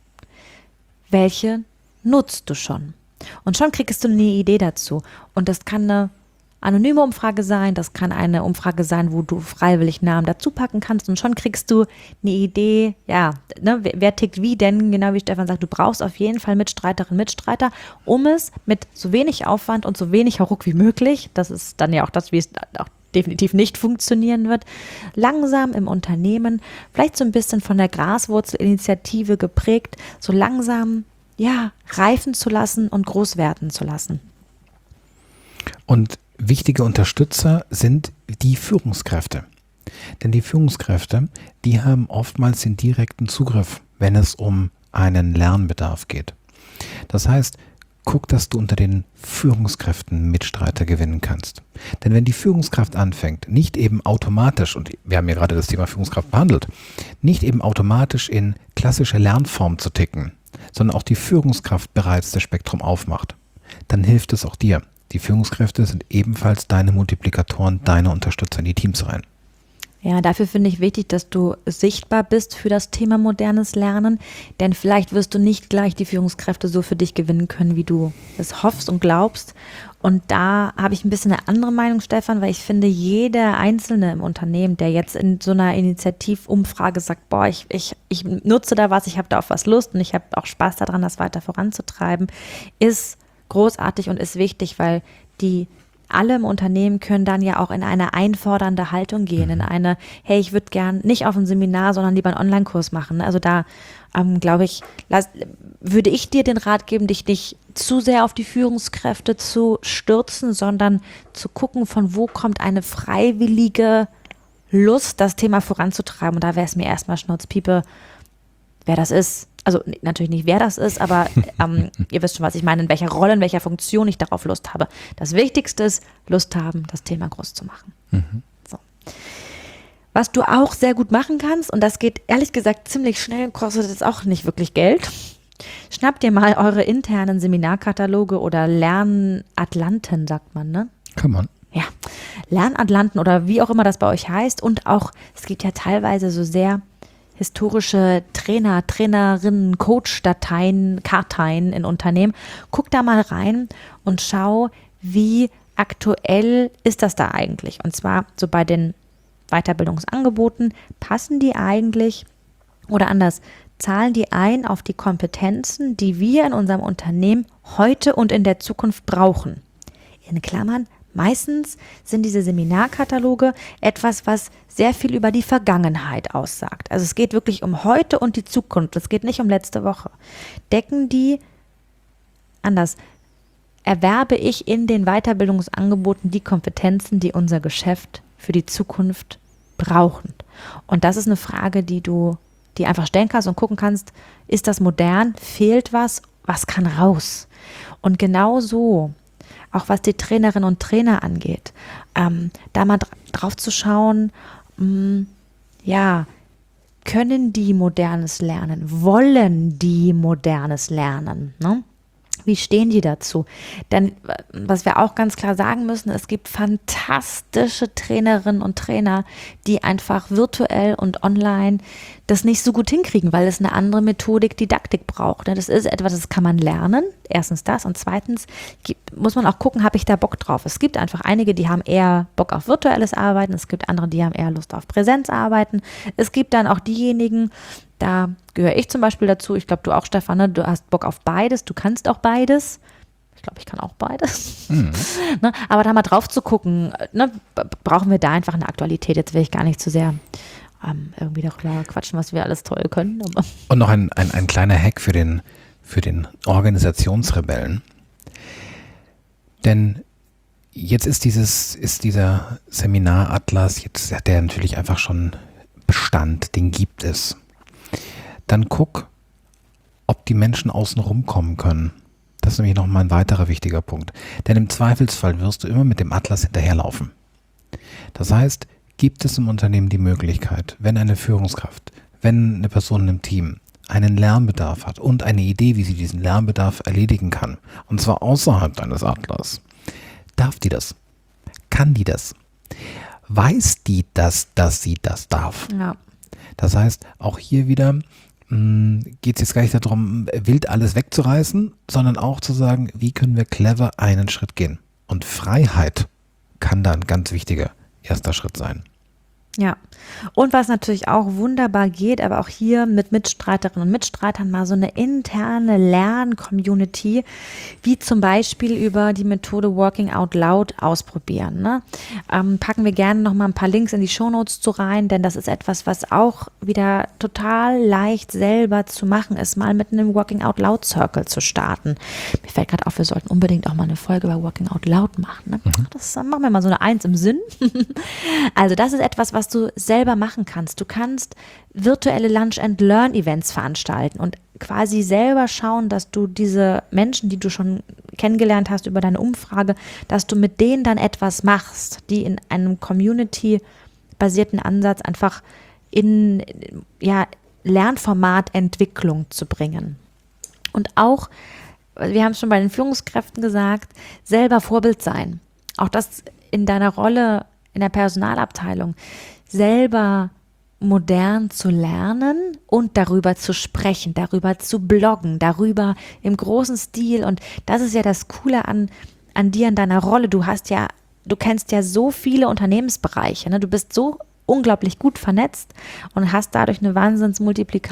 Welche nutzt du schon? Und schon kriegst du eine Idee dazu. Und das kann eine anonyme Umfrage sein, das kann eine Umfrage sein, wo du freiwillig Namen dazu packen kannst und schon kriegst du eine Idee, wer tickt wie, denn genau wie Stefan sagt, du brauchst auf jeden Fall Mitstreiterinnen, Mitstreiter, um es mit so wenig Aufwand und so wenig Hauruck wie möglich, das ist dann ja auch das, wie es auch definitiv nicht funktionieren wird, langsam im Unternehmen, vielleicht so ein bisschen von der Graswurzelinitiative geprägt, so langsam, reifen zu lassen und groß werden zu lassen. Und wichtige Unterstützer sind die Führungskräfte. Denn die Führungskräfte, die haben oftmals den direkten Zugriff, wenn es um einen Lernbedarf geht. Das heißt, guck, dass du unter den Führungskräften Mitstreiter gewinnen kannst. Denn wenn die Führungskraft anfängt, nicht eben automatisch, und wir haben ja gerade das Thema Führungskraft behandelt, nicht eben automatisch in klassische Lernform zu ticken, sondern auch die Führungskraft bereits das Spektrum aufmacht, dann hilft es auch dir. Die Führungskräfte sind ebenfalls deine Multiplikatoren, deine Unterstützer in die Teams rein. Ja, dafür finde ich wichtig, dass du sichtbar bist für das Thema modernes Lernen, denn vielleicht wirst du nicht gleich die Führungskräfte so für dich gewinnen können, wie du es hoffst und glaubst. Und da habe ich ein bisschen eine andere Meinung, Stefan, weil ich finde, jeder Einzelne im Unternehmen, der jetzt in so einer Initiativumfrage sagt, ich nutze da was, ich habe da auf was Lust und ich habe auch Spaß daran, das weiter voranzutreiben, ist großartig und ist wichtig, weil die alle im Unternehmen können dann ja auch in eine einfordernde Haltung gehen, in eine, hey, ich würde gern nicht auf ein Seminar, sondern lieber einen Online-Kurs machen. Also da, glaube ich, würde ich dir den Rat geben, dich nicht zu sehr auf die Führungskräfte zu stürzen, sondern zu gucken, von wo kommt eine freiwillige Lust, das Thema voranzutreiben. Und da wäre es mir erstmal Schnurzpiepe, wer das ist. Also natürlich nicht, wer das ist, aber ihr wisst schon, was ich meine, in welcher Rolle, in welcher Funktion ich darauf Lust habe. Das Wichtigste ist, Lust haben, das Thema groß zu machen. So. Was du auch sehr gut machen kannst, und das geht ehrlich gesagt ziemlich schnell, kostet jetzt auch nicht wirklich Geld. Schnappt dir mal eure internen Seminarkataloge oder Lernatlanten, sagt man, ne? Kann man. Ja, Lernatlanten oder wie auch immer das bei euch heißt. Und auch, es gibt ja teilweise so sehr historische Trainer, Trainerinnen, Coach-Dateien, Karteien in Unternehmen. Guck da mal rein und schau, wie aktuell ist das da eigentlich. Und zwar so bei den Weiterbildungsangeboten, passen die eigentlich oder anders, zahlen die ein auf die Kompetenzen, die wir in unserem Unternehmen heute und in der Zukunft brauchen. In Klammern, meistens sind diese Seminarkataloge etwas, was sehr viel über die Vergangenheit aussagt. Also es geht wirklich um heute und die Zukunft. Es geht nicht um letzte Woche. Decken die, anders, erwerbe ich in den Weiterbildungsangeboten die Kompetenzen, die unser Geschäft für die Zukunft brauchen? Und das ist eine Frage, die du dir einfach stellen kannst und gucken kannst, ist das modern? Fehlt was? Was kann raus? Und genau so, auch was die Trainerinnen und Trainer angeht, da mal drauf zu schauen, können die Modernes lernen? Wollen die Modernes lernen? Ne? Wie stehen die dazu? Denn was wir auch ganz klar sagen müssen, es gibt fantastische Trainerinnen und Trainer, die einfach virtuell und online das nicht so gut hinkriegen, weil es eine andere Methodik, Didaktik braucht. Das ist etwas, das kann man lernen. Erstens das und zweitens muss man auch gucken, habe ich da Bock drauf? Es gibt einfach einige, die haben eher Bock auf virtuelles Arbeiten. Es gibt andere, die haben eher Lust auf Präsenzarbeiten. Es gibt dann auch diejenigen, da gehöre ich zum Beispiel dazu. Ich glaube, du auch, Stefan, ne? Du hast Bock auf beides. Du kannst auch beides. Ich glaube, ich kann auch beides. Ne? Aber da mal drauf zu gucken, ne? Brauchen wir da einfach eine Aktualität. Jetzt will ich gar nicht zu sehr irgendwie darüber quatschen, was wir alles toll können. Aber Und noch ein kleiner Hack für den Organisationsrebellen. Denn jetzt ist dieser Seminaratlas, jetzt hat der natürlich einfach schon Bestand, den gibt es. Dann guck, ob die Menschen außen rumkommen können. Das ist nämlich nochmal ein weiterer wichtiger Punkt. Denn im Zweifelsfall wirst du immer mit dem Atlas hinterherlaufen. Das heißt, gibt es im Unternehmen die Möglichkeit, wenn eine Führungskraft, wenn eine Person im Team einen Lernbedarf hat und eine Idee, wie sie diesen Lernbedarf erledigen kann, und zwar außerhalb deines Atlas, darf die das? Kann die das? Weiß die das, dass sie das darf? ja. Das heißt, auch hier wieder geht es jetzt gar nicht darum, wild alles wegzureißen, sondern auch zu sagen, wie können wir clever einen Schritt gehen. Und Freiheit kann da ein ganz wichtiger erster Schritt sein. Ja, und was natürlich auch wunderbar geht, aber auch hier mit Mitstreiterinnen und Mitstreitern mal so eine interne Lern-Community, wie zum Beispiel über die Methode Working Out Loud ausprobieren. Ne? Packen wir gerne nochmal ein paar Links in die Shownotes zu rein, denn das ist etwas, was auch wieder total leicht selber zu machen ist, mal mit einem Working Out Loud Circle zu starten. Mir fällt gerade auf, wir sollten unbedingt auch mal eine Folge über Working Out Loud machen. Ne? Das machen wir mal so eine 1 im Sinn. Also das ist etwas, was du selber machen kannst. Du kannst virtuelle Lunch-and-Learn-Events veranstalten und quasi selber schauen, dass du diese Menschen, die du schon kennengelernt hast über deine Umfrage, dass du mit denen dann etwas machst, die in einem Community-basierten Ansatz einfach in Lernformatentwicklung zu bringen. Und auch, wir haben es schon bei den Führungskräften gesagt, selber Vorbild sein. Auch das in deiner Rolle in der Personalabteilung, selber modern zu lernen und darüber zu sprechen, darüber zu bloggen, darüber im großen Stil. Und das ist ja das Coole an dir, an deiner Rolle. Du kennst ja so viele Unternehmensbereiche, ne? Du bist so unglaublich gut vernetzt und hast dadurch eine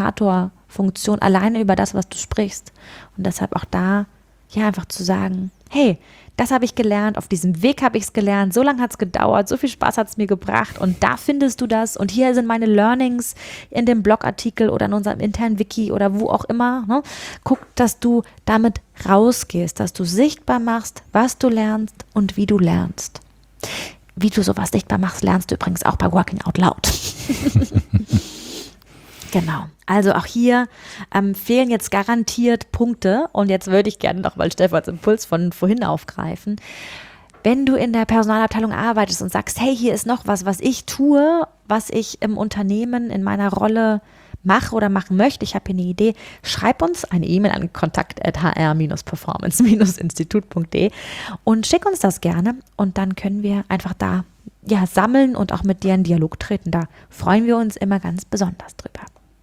Wahnsinns-Multiplikator-Funktion alleine über das, was du sprichst. Und deshalb auch da, ja, einfach zu sagen, hey, das habe ich gelernt, auf diesem Weg habe ich es gelernt, so lange hat es gedauert, so viel Spaß hat es mir gebracht und da findest du das und hier sind meine Learnings in dem Blogartikel oder in unserem internen Wiki oder wo auch immer. Ne? Guck, dass du damit rausgehst, dass du sichtbar machst, was du lernst und wie du lernst. Wie du sowas sichtbar machst, lernst du übrigens auch bei Working Out Loud. Genau, also auch hier fehlen jetzt garantiert Punkte und jetzt würde ich gerne noch mal Stefans Impuls von vorhin aufgreifen. Wenn du in der Personalabteilung arbeitest und sagst, hey, hier ist noch was ich tue, was ich im Unternehmen in meiner Rolle mache oder machen möchte, ich habe hier eine Idee, schreib uns eine E-Mail an kontakt@hr-performance-institut.de und schick uns das gerne und dann können wir einfach da sammeln und auch mit dir in Dialog treten. Da freuen wir uns immer ganz besonders drüber.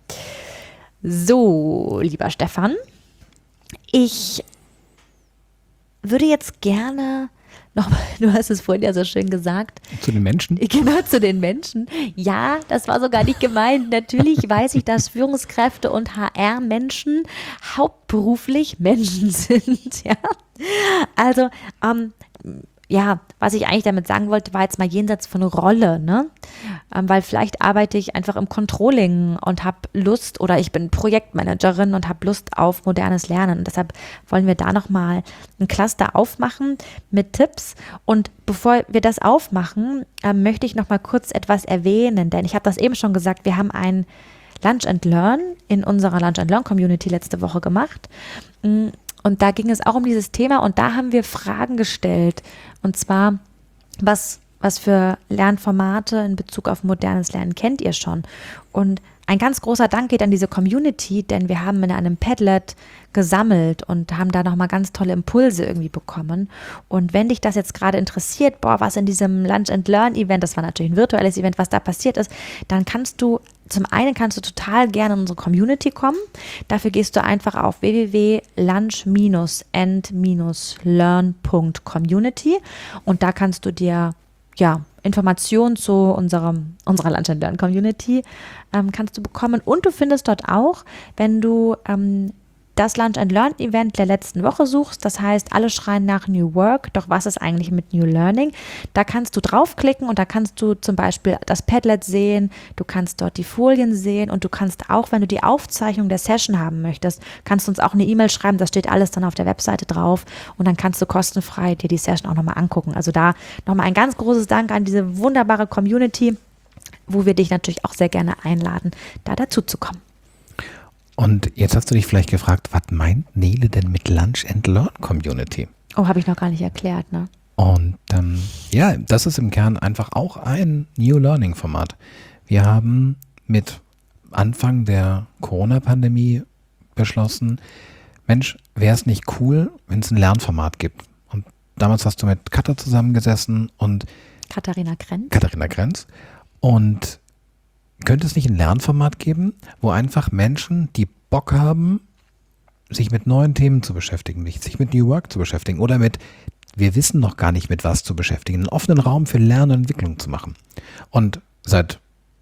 So, lieber Stefan, ich würde jetzt gerne nochmal, du hast es vorhin ja so schön gesagt. Zu den Menschen? Genau, zu den Menschen. Ja, das war so gar nicht gemeint. Natürlich weiß ich, dass Führungskräfte und HR-Menschen hauptberuflich Menschen sind. Ja, also, was ich eigentlich damit sagen wollte, war jetzt mal jenseits von Rolle, ne? Weil vielleicht arbeite ich einfach im Controlling und habe Lust oder ich bin Projektmanagerin und habe Lust auf modernes Lernen. Und deshalb wollen wir da nochmal ein Cluster aufmachen mit Tipps. Und bevor wir das aufmachen, möchte ich nochmal kurz etwas erwähnen, denn ich habe das eben schon gesagt, wir haben ein Lunch and Learn in unserer Lunch and Learn Community letzte Woche gemacht. Und da ging es auch um dieses Thema und da haben wir Fragen gestellt. Und zwar, was für Lernformate in Bezug auf modernes Lernen kennt ihr schon? Und ein ganz großer Dank geht an diese Community, denn wir haben in einem Padlet gesammelt und haben da nochmal ganz tolle Impulse irgendwie bekommen. Und wenn dich das jetzt gerade interessiert, was in diesem Lunch and Learn Event, das war natürlich ein virtuelles Event, was da passiert ist, dann kannst du total gerne in unsere Community kommen. Dafür gehst du einfach auf www.lunch-and-learn.community und da kannst du dir Informationen zu unserer Lunch and Learn Community kannst du bekommen und du findest dort auch, wenn du das Lunch and Learn Event der letzten Woche suchst, das heißt, alle schreien nach New Work, doch was ist eigentlich mit New Learning? Da kannst du draufklicken und da kannst du zum Beispiel das Padlet sehen, du kannst dort die Folien sehen und du kannst auch, wenn du die Aufzeichnung der Session haben möchtest, kannst du uns auch eine E-Mail schreiben, das steht alles dann auf der Webseite drauf und dann kannst du kostenfrei dir die Session auch nochmal angucken. Also da nochmal ein ganz großes Dank an diese wunderbare Community, wo wir dich natürlich auch sehr gerne einladen, da dazu zu kommen. Und jetzt hast du dich vielleicht gefragt, was meint Nele denn mit Lunch and Learn Community? Oh, habe ich noch gar nicht erklärt, ne? Und das ist im Kern einfach auch ein New Learning Format. Wir haben mit Anfang der Corona-Pandemie beschlossen, Mensch, wäre es nicht cool, wenn es ein Lernformat gibt? Und damals hast du mit Katha zusammengesessen und Katharina Krenz. Und könnte es nicht ein Lernformat geben, wo einfach Menschen, die Bock haben, sich mit neuen Themen zu beschäftigen, sich mit New Work zu beschäftigen oder wir wissen noch gar nicht mit was zu beschäftigen, einen offenen Raum für Lernen und Entwicklung zu machen. Und seit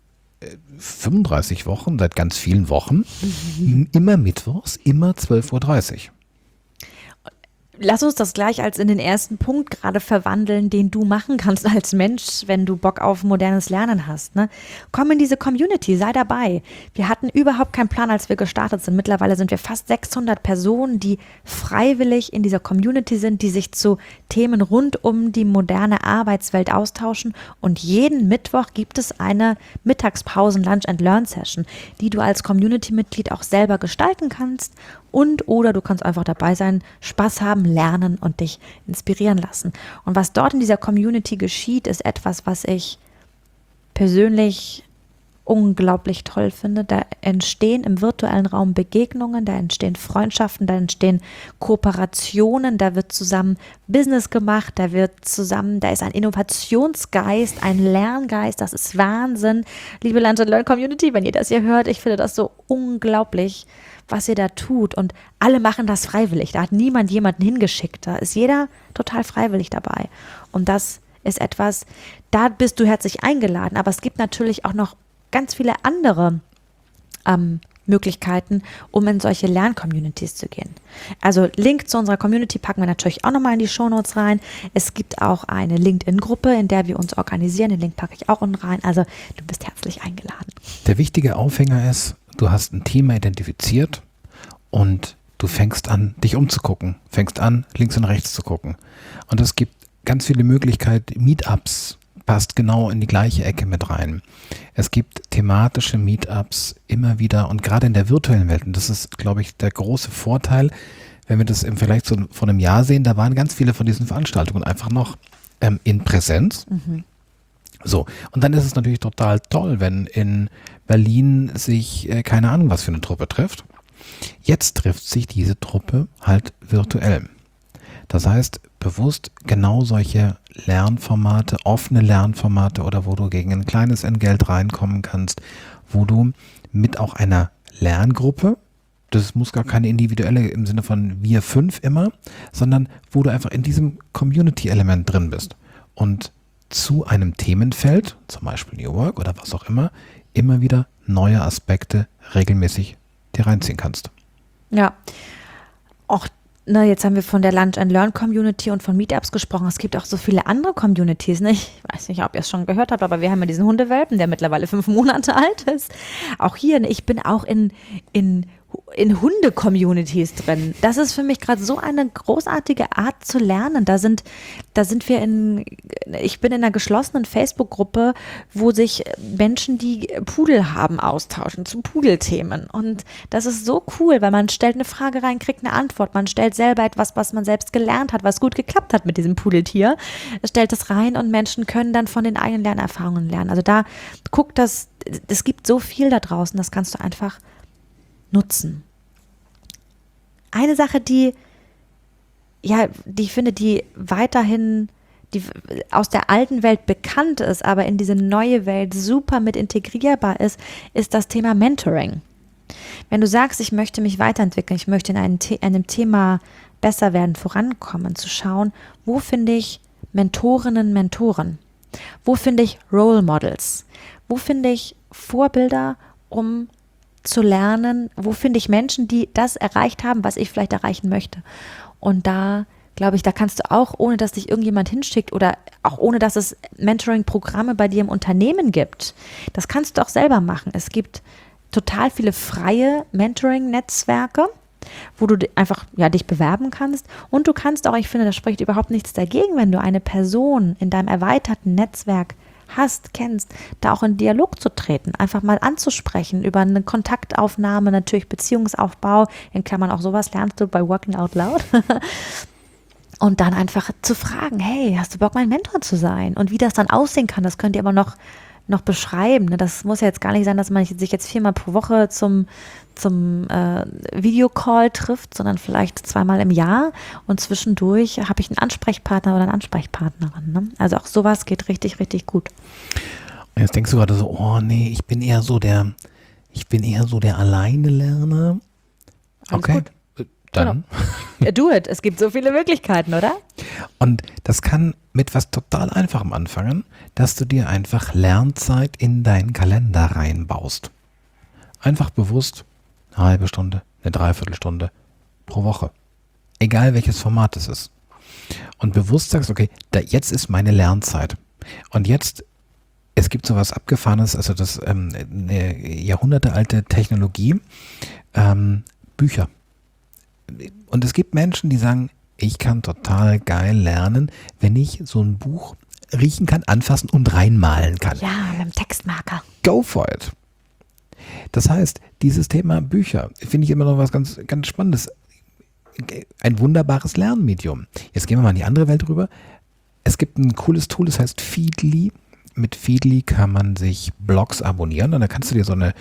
35 Wochen, seit ganz vielen Wochen, immer mittwochs, immer 12.30 Uhr. Lass uns das gleich als in den ersten Punkt gerade verwandeln, den du machen kannst als Mensch, wenn du Bock auf modernes Lernen hast. Ne? Komm in diese Community, sei dabei. Wir hatten überhaupt keinen Plan, als wir gestartet sind. Mittlerweile sind wir fast 600 Personen, die freiwillig in dieser Community sind, die sich zu Themen rund um die moderne Arbeitswelt austauschen. Und jeden Mittwoch gibt es eine Mittagspausen-Lunch-and-Learn-Session, die du als Community-Mitglied auch selber gestalten kannst. Oder du kannst einfach dabei sein, Spaß haben, lernen und dich inspirieren lassen. Und was dort in dieser Community geschieht, ist etwas, was ich persönlich unglaublich toll finde. Da entstehen im virtuellen Raum Begegnungen, da entstehen Freundschaften, da entstehen Kooperationen, da wird zusammen Business gemacht, da ist ein Innovationsgeist, ein Lerngeist, das ist Wahnsinn. Liebe Lunch and Learn Community, wenn ihr das hier hört, ich finde das so unglaublich, was ihr da tut und alle machen das freiwillig. Da hat niemand jemanden hingeschickt. Da ist jeder total freiwillig dabei. Und das ist etwas, da bist du herzlich eingeladen. Aber es gibt natürlich auch noch ganz viele andere Möglichkeiten, um in solche Lern-Communities zu gehen. Also Link zu unserer Community packen wir natürlich auch nochmal in die Shownotes rein. Es gibt auch eine LinkedIn-Gruppe, in der wir uns organisieren. Den Link packe ich auch unten rein. Also du bist herzlich eingeladen. Der wichtige Aufhänger ist, du hast ein Thema identifiziert und du fängst an, dich umzugucken. Fängst an, links und rechts zu gucken. Und es gibt ganz viele Möglichkeiten. Meetups passt genau in die gleiche Ecke mit rein. Es gibt thematische Meetups immer wieder und gerade in der virtuellen Welt. Und das ist, glaube ich, der große Vorteil, wenn wir das im Vergleich zu vor einem Jahr sehen. Da waren ganz viele von diesen Veranstaltungen einfach noch in Präsenz. Mhm. So, und dann ist es natürlich total toll, wenn in Berlin sich keine Ahnung was für eine Truppe trifft. Jetzt trifft sich diese Truppe halt virtuell. Das heißt, bewusst genau solche Lernformate, offene Lernformate oder wo du gegen ein kleines Entgelt reinkommen kannst, wo du mit auch einer Lerngruppe, das muss gar keine individuelle im Sinne von wir 5 immer, sondern wo du einfach in diesem Community-Element drin bist und zu einem Themenfeld, zum Beispiel New Work oder was auch immer wieder neue Aspekte regelmäßig dir reinziehen kannst. Ja, auch jetzt haben wir von der Lunch and Learn Community und von Meetups gesprochen. Es gibt auch so viele andere Communities. Ne? Ich weiß nicht, ob ihr es schon gehört habt, aber wir haben ja diesen Hundewelpen, der mittlerweile 5 Monate alt ist. Auch hier, ich bin auch in Hunde-Communities drin. Das ist für mich gerade so eine großartige Art zu lernen. Da sind wir ich bin in einer geschlossenen Facebook-Gruppe, wo sich Menschen, die Pudel haben, austauschen zu Pudelthemen. Und das ist so cool, weil man stellt eine Frage rein, kriegt eine Antwort. Man stellt selber etwas, was man selbst gelernt hat, was gut geklappt hat mit diesem Pudeltier, stellt es rein und Menschen können dann von den eigenen Lernerfahrungen lernen. Also da es gibt so viel da draußen, das kannst du einfach nutzen. Eine Sache, die ich finde, die weiterhin aus der alten Welt bekannt ist, aber in diese neue Welt super mit integrierbar ist das Thema Mentoring. Wenn du sagst, ich möchte mich weiterentwickeln, ich möchte in einem Thema besser werden, vorankommen, zu schauen, wo finde ich Mentorinnen, Mentoren? Wo finde ich Role Models? Wo finde ich Vorbilder, um zu lernen, wo finde ich Menschen, die das erreicht haben, was ich vielleicht erreichen möchte. Und da, glaube ich, da kannst du auch, ohne dass dich irgendjemand hinschickt oder auch ohne, dass es Mentoring-Programme bei dir im Unternehmen gibt, das kannst du auch selber machen. Es gibt total viele freie Mentoring-Netzwerke, wo du einfach dich bewerben kannst. Und du kannst auch, ich finde, da spricht überhaupt nichts dagegen, wenn du eine Person in deinem erweiterten Netzwerk kennst, da auch in Dialog zu treten, einfach mal anzusprechen über eine Kontaktaufnahme, natürlich Beziehungsaufbau, in Klammern auch sowas lernst du bei Working Out Loud. Und dann einfach zu fragen, hey, hast du Bock, mein Mentor zu sein? Und wie das dann aussehen kann, das könnt ihr aber noch beschreiben. Ne? Das muss ja jetzt gar nicht sein, dass man sich jetzt 4-mal pro Woche zum Videocall trifft, sondern vielleicht 2-mal im Jahr und zwischendurch habe ich einen Ansprechpartner oder eine Ansprechpartnerin. Ne? Also auch sowas geht richtig, richtig gut. Und jetzt denkst du gerade so, oh nee, ich bin eher so der Alleine-Lerner. Okay, dann. Genau. Do it. Es gibt so viele Möglichkeiten, oder? Und das kann mit was total Einfachem anfangen, dass du dir einfach Lernzeit in deinen Kalender reinbaust. Einfach bewusst eine halbe Stunde, eine Dreiviertelstunde pro Woche. Egal welches Format es ist. Und bewusst sagst, okay, jetzt ist meine Lernzeit. Und jetzt, es gibt sowas Abgefahrenes, also das eine jahrhundertealte Technologie, Bücher. Und es gibt Menschen, die sagen, ich kann total geil lernen, wenn ich so ein Buch riechen kann, anfassen und reinmalen kann. Ja, mit dem Textmarker. Go for it. Das heißt, dieses Thema Bücher finde ich immer noch was ganz, ganz Spannendes. Ein wunderbares Lernmedium. Jetzt gehen wir mal in die andere Welt rüber. Es gibt ein cooles Tool, das heißt Feedly. Mit Feedly kann man sich Blogs abonnieren und da kannst du dir so eine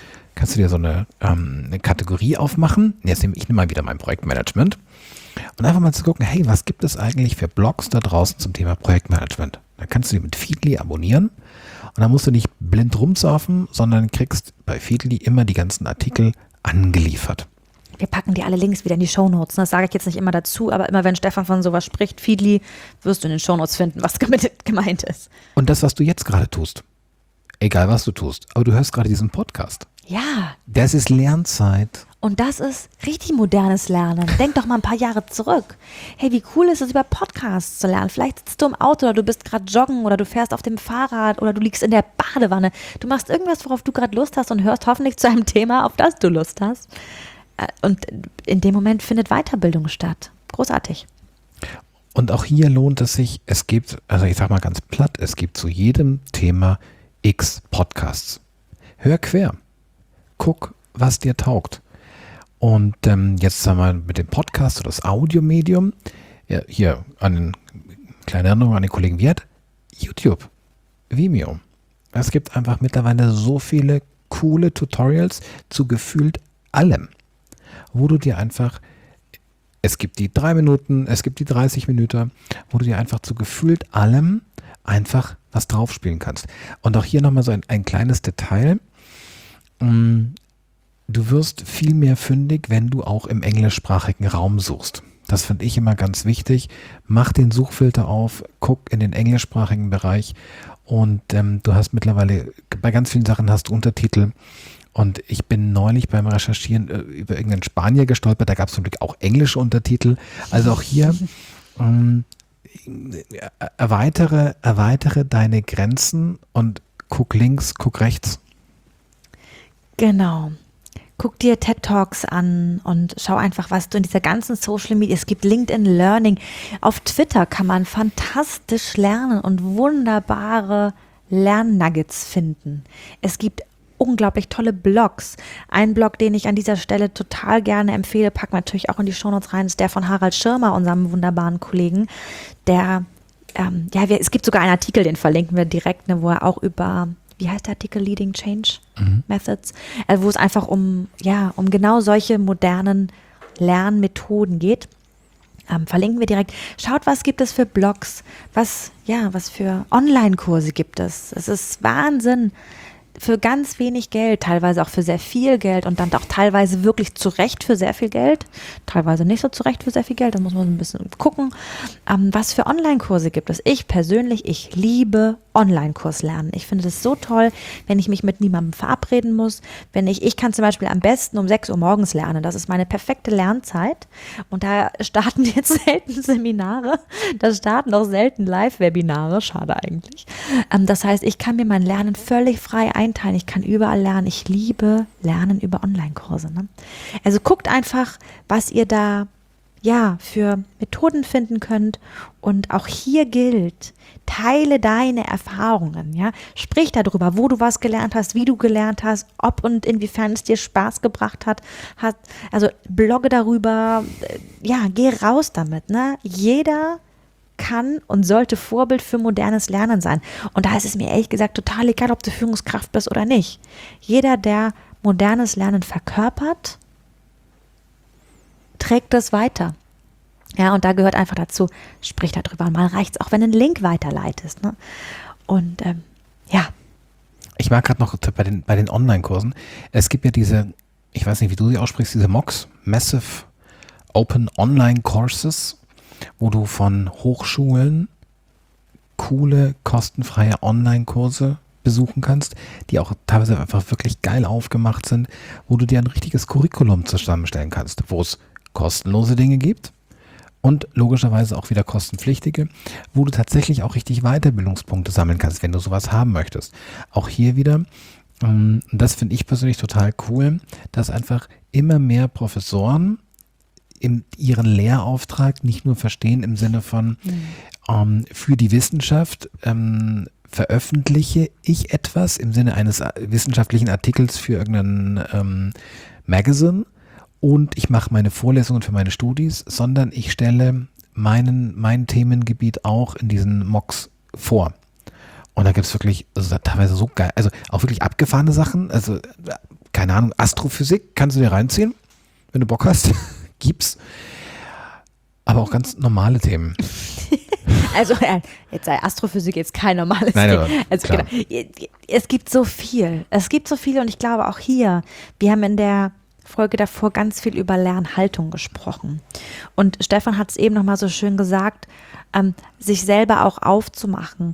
Kategorie aufmachen. Ich nehme mal wieder mein Projektmanagement und einfach mal zu gucken, hey, was gibt es eigentlich für Blogs da draußen zum Thema Projektmanagement? Da kannst du die mit Feedly abonnieren und dann musst du nicht blind rumsurfen, sondern kriegst bei Feedly immer die ganzen Artikel angeliefert. Wir packen dir alle Links wieder in die Shownotes. Das sage ich jetzt nicht immer dazu, aber immer wenn Stefan von sowas spricht, Feedly, wirst du in den Shownotes finden, was gemeint ist. Und das, was du jetzt gerade tust, egal was du tust, aber du hörst gerade diesen Podcast. Ja. Das ist Lernzeit. Und das ist richtig modernes Lernen. Denk doch mal ein paar Jahre zurück. Hey, wie cool ist es, über Podcasts zu lernen? Vielleicht sitzt du im Auto oder du bist gerade joggen oder du fährst auf dem Fahrrad oder du liegst in der Badewanne. Du machst irgendwas, worauf du gerade Lust hast und hörst hoffentlich zu einem Thema, auf das du Lust hast. Und in dem Moment findet Weiterbildung statt. Großartig. Und auch hier lohnt es sich, es gibt, also ich sag mal ganz platt, es gibt zu jedem Thema X Podcasts. Hör quer. Guck, was dir taugt. Und jetzt sagen wir mit dem Podcast oder das Audiomedium, ja, hier eine kleine Erinnerung an den Kollegen Wirt, YouTube, Vimeo. Es gibt einfach mittlerweile so viele coole Tutorials zu gefühlt allem, wo du dir einfach, es gibt die 3 Minuten, es gibt die 30 Minuten, wo du dir einfach zu gefühlt allem einfach was draufspielen kannst. Und auch hier nochmal so ein kleines Detail. Du wirst viel mehr fündig, wenn du auch im englischsprachigen Raum suchst. Das finde ich immer ganz wichtig. Mach den Suchfilter auf, guck in den englischsprachigen Bereich und du hast mittlerweile, bei ganz vielen Sachen hast du Untertitel. Und ich bin neulich beim Recherchieren über irgendeinen Spanier gestolpert, da gab es zum Glück auch englische Untertitel. Also auch hier erweitere deine Grenzen und guck links, guck rechts. Genau. Guck dir TED Talks an und schau einfach, was du in dieser ganzen Social Media, es gibt LinkedIn Learning. Auf Twitter kann man fantastisch lernen und wunderbare Lernnuggets finden. Es gibt unglaublich tolle Blogs. Ein Blog, den ich an dieser Stelle total gerne empfehle, packen wir natürlich auch in die Shownotes rein, ist der von Harald Schirmer, unserem wunderbaren Kollegen, der, es gibt sogar einen Artikel, den verlinken wir direkt, ne, wo er auch über, wie heißt der Artikel, Leading Change Methods, wo es einfach um genau solche modernen Lernmethoden geht. Verlinken wir direkt. Schaut, was gibt es für Blogs, was für Online-Kurse gibt es. Es ist Wahnsinn. Für ganz wenig Geld, teilweise auch für sehr viel Geld und dann auch teilweise wirklich zu Recht für sehr viel Geld, teilweise nicht so zu Recht für sehr viel Geld, da muss man ein bisschen gucken, was für Online-Kurse gibt es. Ich liebe Online-Kurs lernen. Ich finde das so toll, wenn ich mich mit niemandem verabreden muss, ich kann zum Beispiel am besten um 6 Uhr morgens lernen, das ist meine perfekte Lernzeit und da starten jetzt selten Seminare, da starten auch selten Live-Webinare, schade eigentlich. Das heißt, ich kann mir mein Lernen völlig frei einteilen, ich kann überall lernen, ich liebe Lernen über Online-Kurse. Ne? Also guckt einfach, was ihr da für Methoden finden könnt und auch hier gilt, teile deine Erfahrungen, sprich darüber, wo du was gelernt hast, wie du gelernt hast, ob und inwiefern es dir Spaß gebracht hat, also blogge darüber, geh raus damit, ne? Jeder kann und sollte Vorbild für modernes Lernen sein und da ist es mir ehrlich gesagt total egal, ob du Führungskraft bist oder nicht. Jeder, der modernes Lernen verkörpert, trägt das weiter. Ja, und da gehört einfach dazu, sprich darüber. Mal reicht's auch, wenn du einen Link weiterleitest. Ne? Und Ich mag gerade noch bei den Online-Kursen, es gibt ja diese, ich weiß nicht, wie du sie aussprichst, diese MOOCs, Massive Open Online Courses, wo du von Hochschulen coole, kostenfreie Online-Kurse besuchen kannst, die auch teilweise einfach wirklich geil aufgemacht sind, wo du dir ein richtiges Curriculum zusammenstellen kannst, wo es kostenlose Dinge gibt und logischerweise auch wieder kostenpflichtige, wo du tatsächlich auch richtig Weiterbildungspunkte sammeln kannst, wenn du sowas haben möchtest. Auch hier wieder, das finde ich persönlich total cool, dass einfach immer mehr Professoren ihren Lehrauftrag nicht nur verstehen im Sinne von für die Wissenschaft veröffentliche ich etwas im Sinne eines wissenschaftlichen Artikels für irgendein Magazine und ich mache meine Vorlesungen für meine Studis, sondern ich stelle mein Themengebiet auch in diesen MOOCs vor. Und da gibt es wirklich teilweise so geil, also auch wirklich abgefahrene Sachen, also keine Ahnung, Astrophysik kannst du dir reinziehen, wenn du Bock hast, gibt's. Aber auch ganz normale Themen. Also jetzt sei Astrophysik jetzt kein normales Thema. Also genau, es gibt so viel. Es gibt so viel und ich glaube auch hier, wir haben in der Folge davor ganz viel über Lernhaltung gesprochen. Und Stefan hat es eben nochmal so schön gesagt, sich selber auch aufzumachen.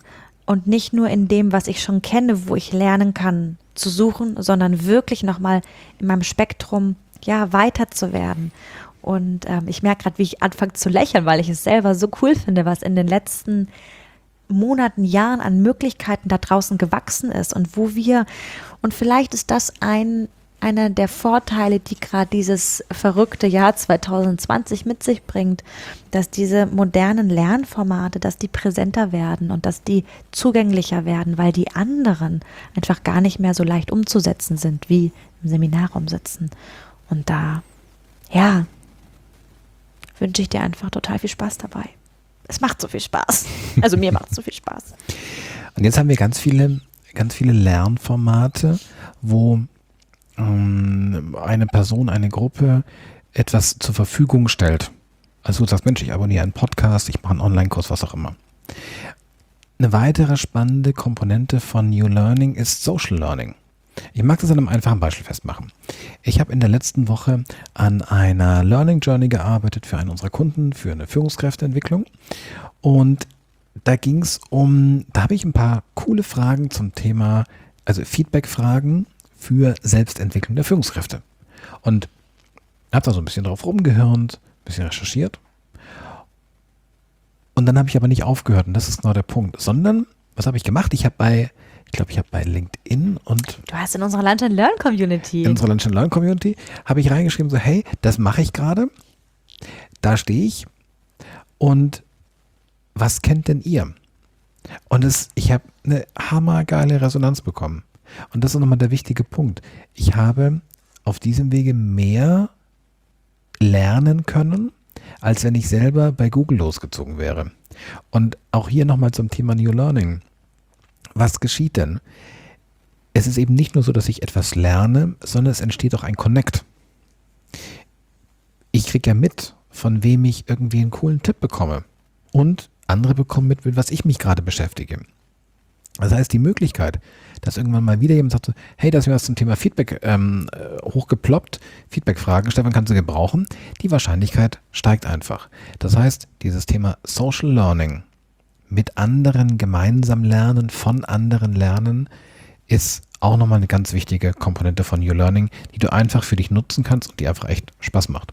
und nicht nur in dem, was ich schon kenne, wo ich lernen kann, zu suchen, sondern wirklich nochmal in meinem Spektrum, weiter zu werden. Und ich merke gerade, wie ich anfange zu lächeln, weil ich es selber so cool finde, was in den letzten Monaten, Jahren an Möglichkeiten da draußen gewachsen ist und und vielleicht ist das einer der Vorteile, die gerade dieses verrückte Jahr 2020 mit sich bringt, dass diese modernen Lernformate, dass die präsenter werden und dass die zugänglicher werden, weil die anderen einfach gar nicht mehr so leicht umzusetzen sind, wie im Seminarraum sitzen. Und da, wünsche ich dir einfach total viel Spaß dabei. Es macht so viel Spaß. Also mir macht es so viel Spaß. Und jetzt haben wir ganz viele Lernformate, wo eine Person, eine Gruppe etwas zur Verfügung stellt. Also du sagst, Mensch, ich abonniere einen Podcast, ich mache einen Online-Kurs, was auch immer. Eine weitere spannende Komponente von New Learning ist Social Learning. Ich mag das an einem einfachen Beispiel festmachen. Ich habe in der letzten Woche an einer Learning Journey gearbeitet für einen unserer Kunden, für eine Führungskräfteentwicklung. Und da habe ich ein paar coole Fragen zum Thema, also Feedback-Fragen für Selbstentwicklung der Führungskräfte. Und habe da so ein bisschen drauf rumgehirnt, ein bisschen recherchiert. Und dann habe ich aber nicht aufgehört, und das ist genau der Punkt, sondern, was habe ich gemacht? Ich habe bei LinkedIn und du hast in unserer Lunch and Learn Community. In unserer Lunch and Learn Community habe ich reingeschrieben, so hey, das mache ich gerade, da stehe ich und was kennt denn ihr? Und ich habe eine hammergeile Resonanz bekommen. Und das ist nochmal der wichtige Punkt. Ich habe auf diesem Wege mehr lernen können, als wenn ich selber bei Google losgezogen wäre. Und auch hier nochmal zum Thema New Learning. Was geschieht denn? Es ist eben nicht nur so, dass ich etwas lerne, sondern es entsteht auch ein Connect. Ich kriege ja mit, von wem ich irgendwie einen coolen Tipp bekomme. Und andere bekommen mit was ich mich gerade beschäftige. Das heißt, die Möglichkeit, dass irgendwann mal wieder jemand sagt, hey, da ist mir was zum Thema Feedback hochgeploppt, Feedback-Fragen, Stefan, kannst du gebrauchen? Die Wahrscheinlichkeit steigt einfach. Das heißt, dieses Thema Social Learning, mit anderen gemeinsam lernen, von anderen lernen, ist auch nochmal eine ganz wichtige Komponente von New Learning, die du einfach für dich nutzen kannst und die einfach echt Spaß macht.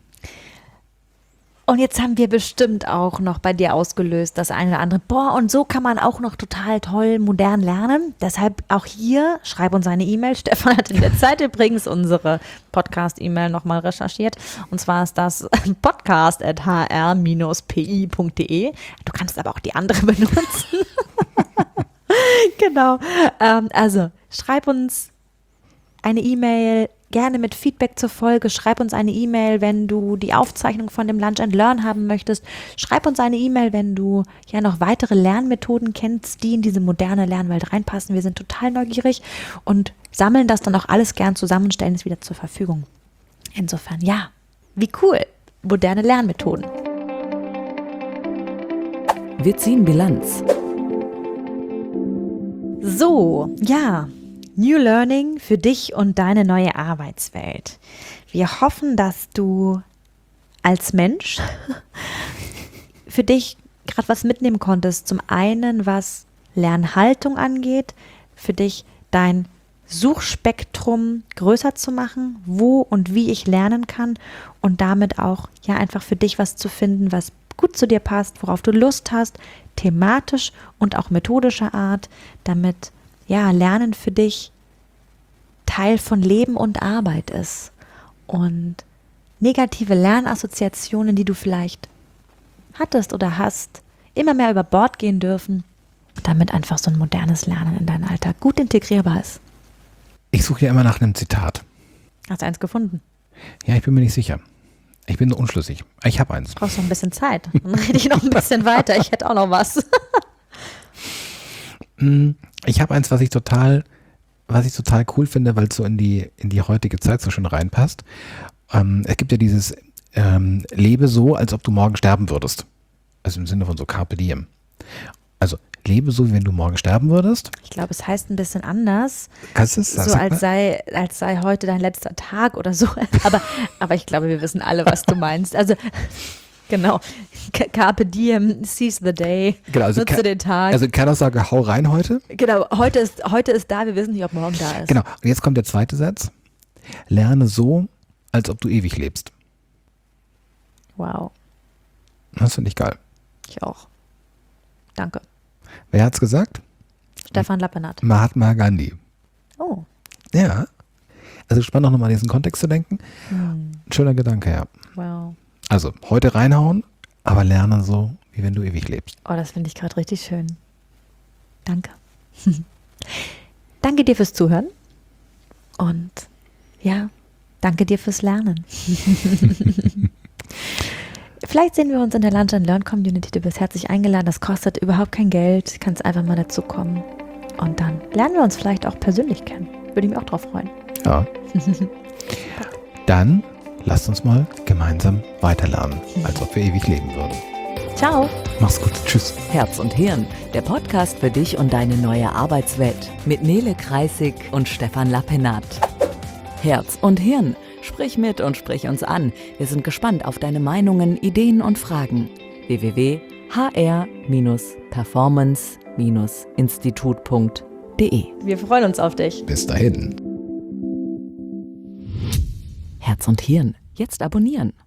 Und jetzt haben wir bestimmt auch noch bei dir ausgelöst, das eine oder andere, und so kann man auch noch total toll modern lernen. Deshalb auch hier, schreib uns eine E-Mail. Stefan hat in der Zeit übrigens unsere Podcast-E-Mail nochmal recherchiert. Und zwar ist das podcast@hr-pi.de. Du kannst aber auch die andere benutzen. Genau. Also schreib uns eine E-Mail, gerne mit Feedback zur Folge. Schreib uns eine E-Mail, wenn du die Aufzeichnung von dem Lunch and Learn haben möchtest. Schreib uns eine E-Mail, wenn du noch weitere Lernmethoden kennst, die in diese moderne Lernwelt reinpassen. Wir sind total neugierig und sammeln das dann auch alles gern zusammen und stellen es wieder zur Verfügung. Insofern, wie cool. Moderne Lernmethoden. Wir ziehen Bilanz. So, New Learning für dich und deine neue Arbeitswelt. Wir hoffen, dass du als Mensch für dich gerade was mitnehmen konntest. Zum einen, was Lernhaltung angeht, für dich dein Suchspektrum größer zu machen, wo und wie ich lernen kann und damit auch einfach für dich was zu finden, was gut zu dir passt, worauf du Lust hast, thematisch und auch methodischer Art, damit Lernen für dich Teil von Leben und Arbeit ist und negative Lernassoziationen, die du vielleicht hattest oder hast, immer mehr über Bord gehen dürfen, damit einfach so ein modernes Lernen in deinen Alltag gut integrierbar ist. Ich suche ja immer nach einem Zitat. Hast du eins gefunden? Ja, ich bin mir nicht sicher. Ich bin unschlüssig. Ich habe eins. Du brauchst noch ein bisschen Zeit. Dann rede ich noch ein bisschen weiter. Ich hätte auch noch was. Ich habe eins, was ich total cool finde, weil es so in die heutige Zeit so schön reinpasst. Es gibt ja dieses lebe so, als ob du morgen sterben würdest. Also im Sinne von so Carpe Diem. Also lebe so, wie wenn du morgen sterben würdest. Ich glaube, es heißt ein bisschen anders. Kannst du es? So als sei heute dein letzter Tag oder so. Aber ich glaube, wir wissen alle, was du meinst. Also Genau. Carpe diem, seize the day. Genau, also nutze den Tag. Also keiner sagt, hau rein heute. Genau, heute ist da, wir wissen nicht, ob morgen da ist. Genau, und jetzt kommt der zweite Satz. Lerne so, als ob du ewig lebst. Wow, Das finde ich geil. ich auch. Danke. Wer hat's gesagt? Stefan Lappenat. Mahatma Gandhi. Oh. Ja. Also spannend auch nochmal in diesen Kontext zu denken. Schöner Gedanke, ja. Wow. Also heute reinhauen, aber lernen so, wie wenn du ewig lebst. Oh, das finde ich gerade richtig schön. Danke. Danke dir fürs Zuhören. Und ja, danke dir fürs Lernen. Vielleicht sehen wir uns in der Lunch and Learn Community. Du bist herzlich eingeladen. Das kostet überhaupt kein Geld. Du kannst einfach mal dazu kommen. Und dann lernen wir uns vielleicht auch persönlich kennen. Würde ich mich auch drauf freuen. Ja. Dann lasst uns mal gemeinsam weiterlernen, als ob wir ewig leben würden. Ciao. Mach's gut. Tschüss. Herz und Hirn, der Podcast für dich und deine neue Arbeitswelt mit Nele Kreissig und Stefan Lappenat. Herz und Hirn, sprich mit und sprich uns an. Wir sind gespannt auf deine Meinungen, Ideen und Fragen. www.hr-performance-institut.de. Wir freuen uns auf dich. Bis dahin. Herz und Hirn, jetzt abonnieren.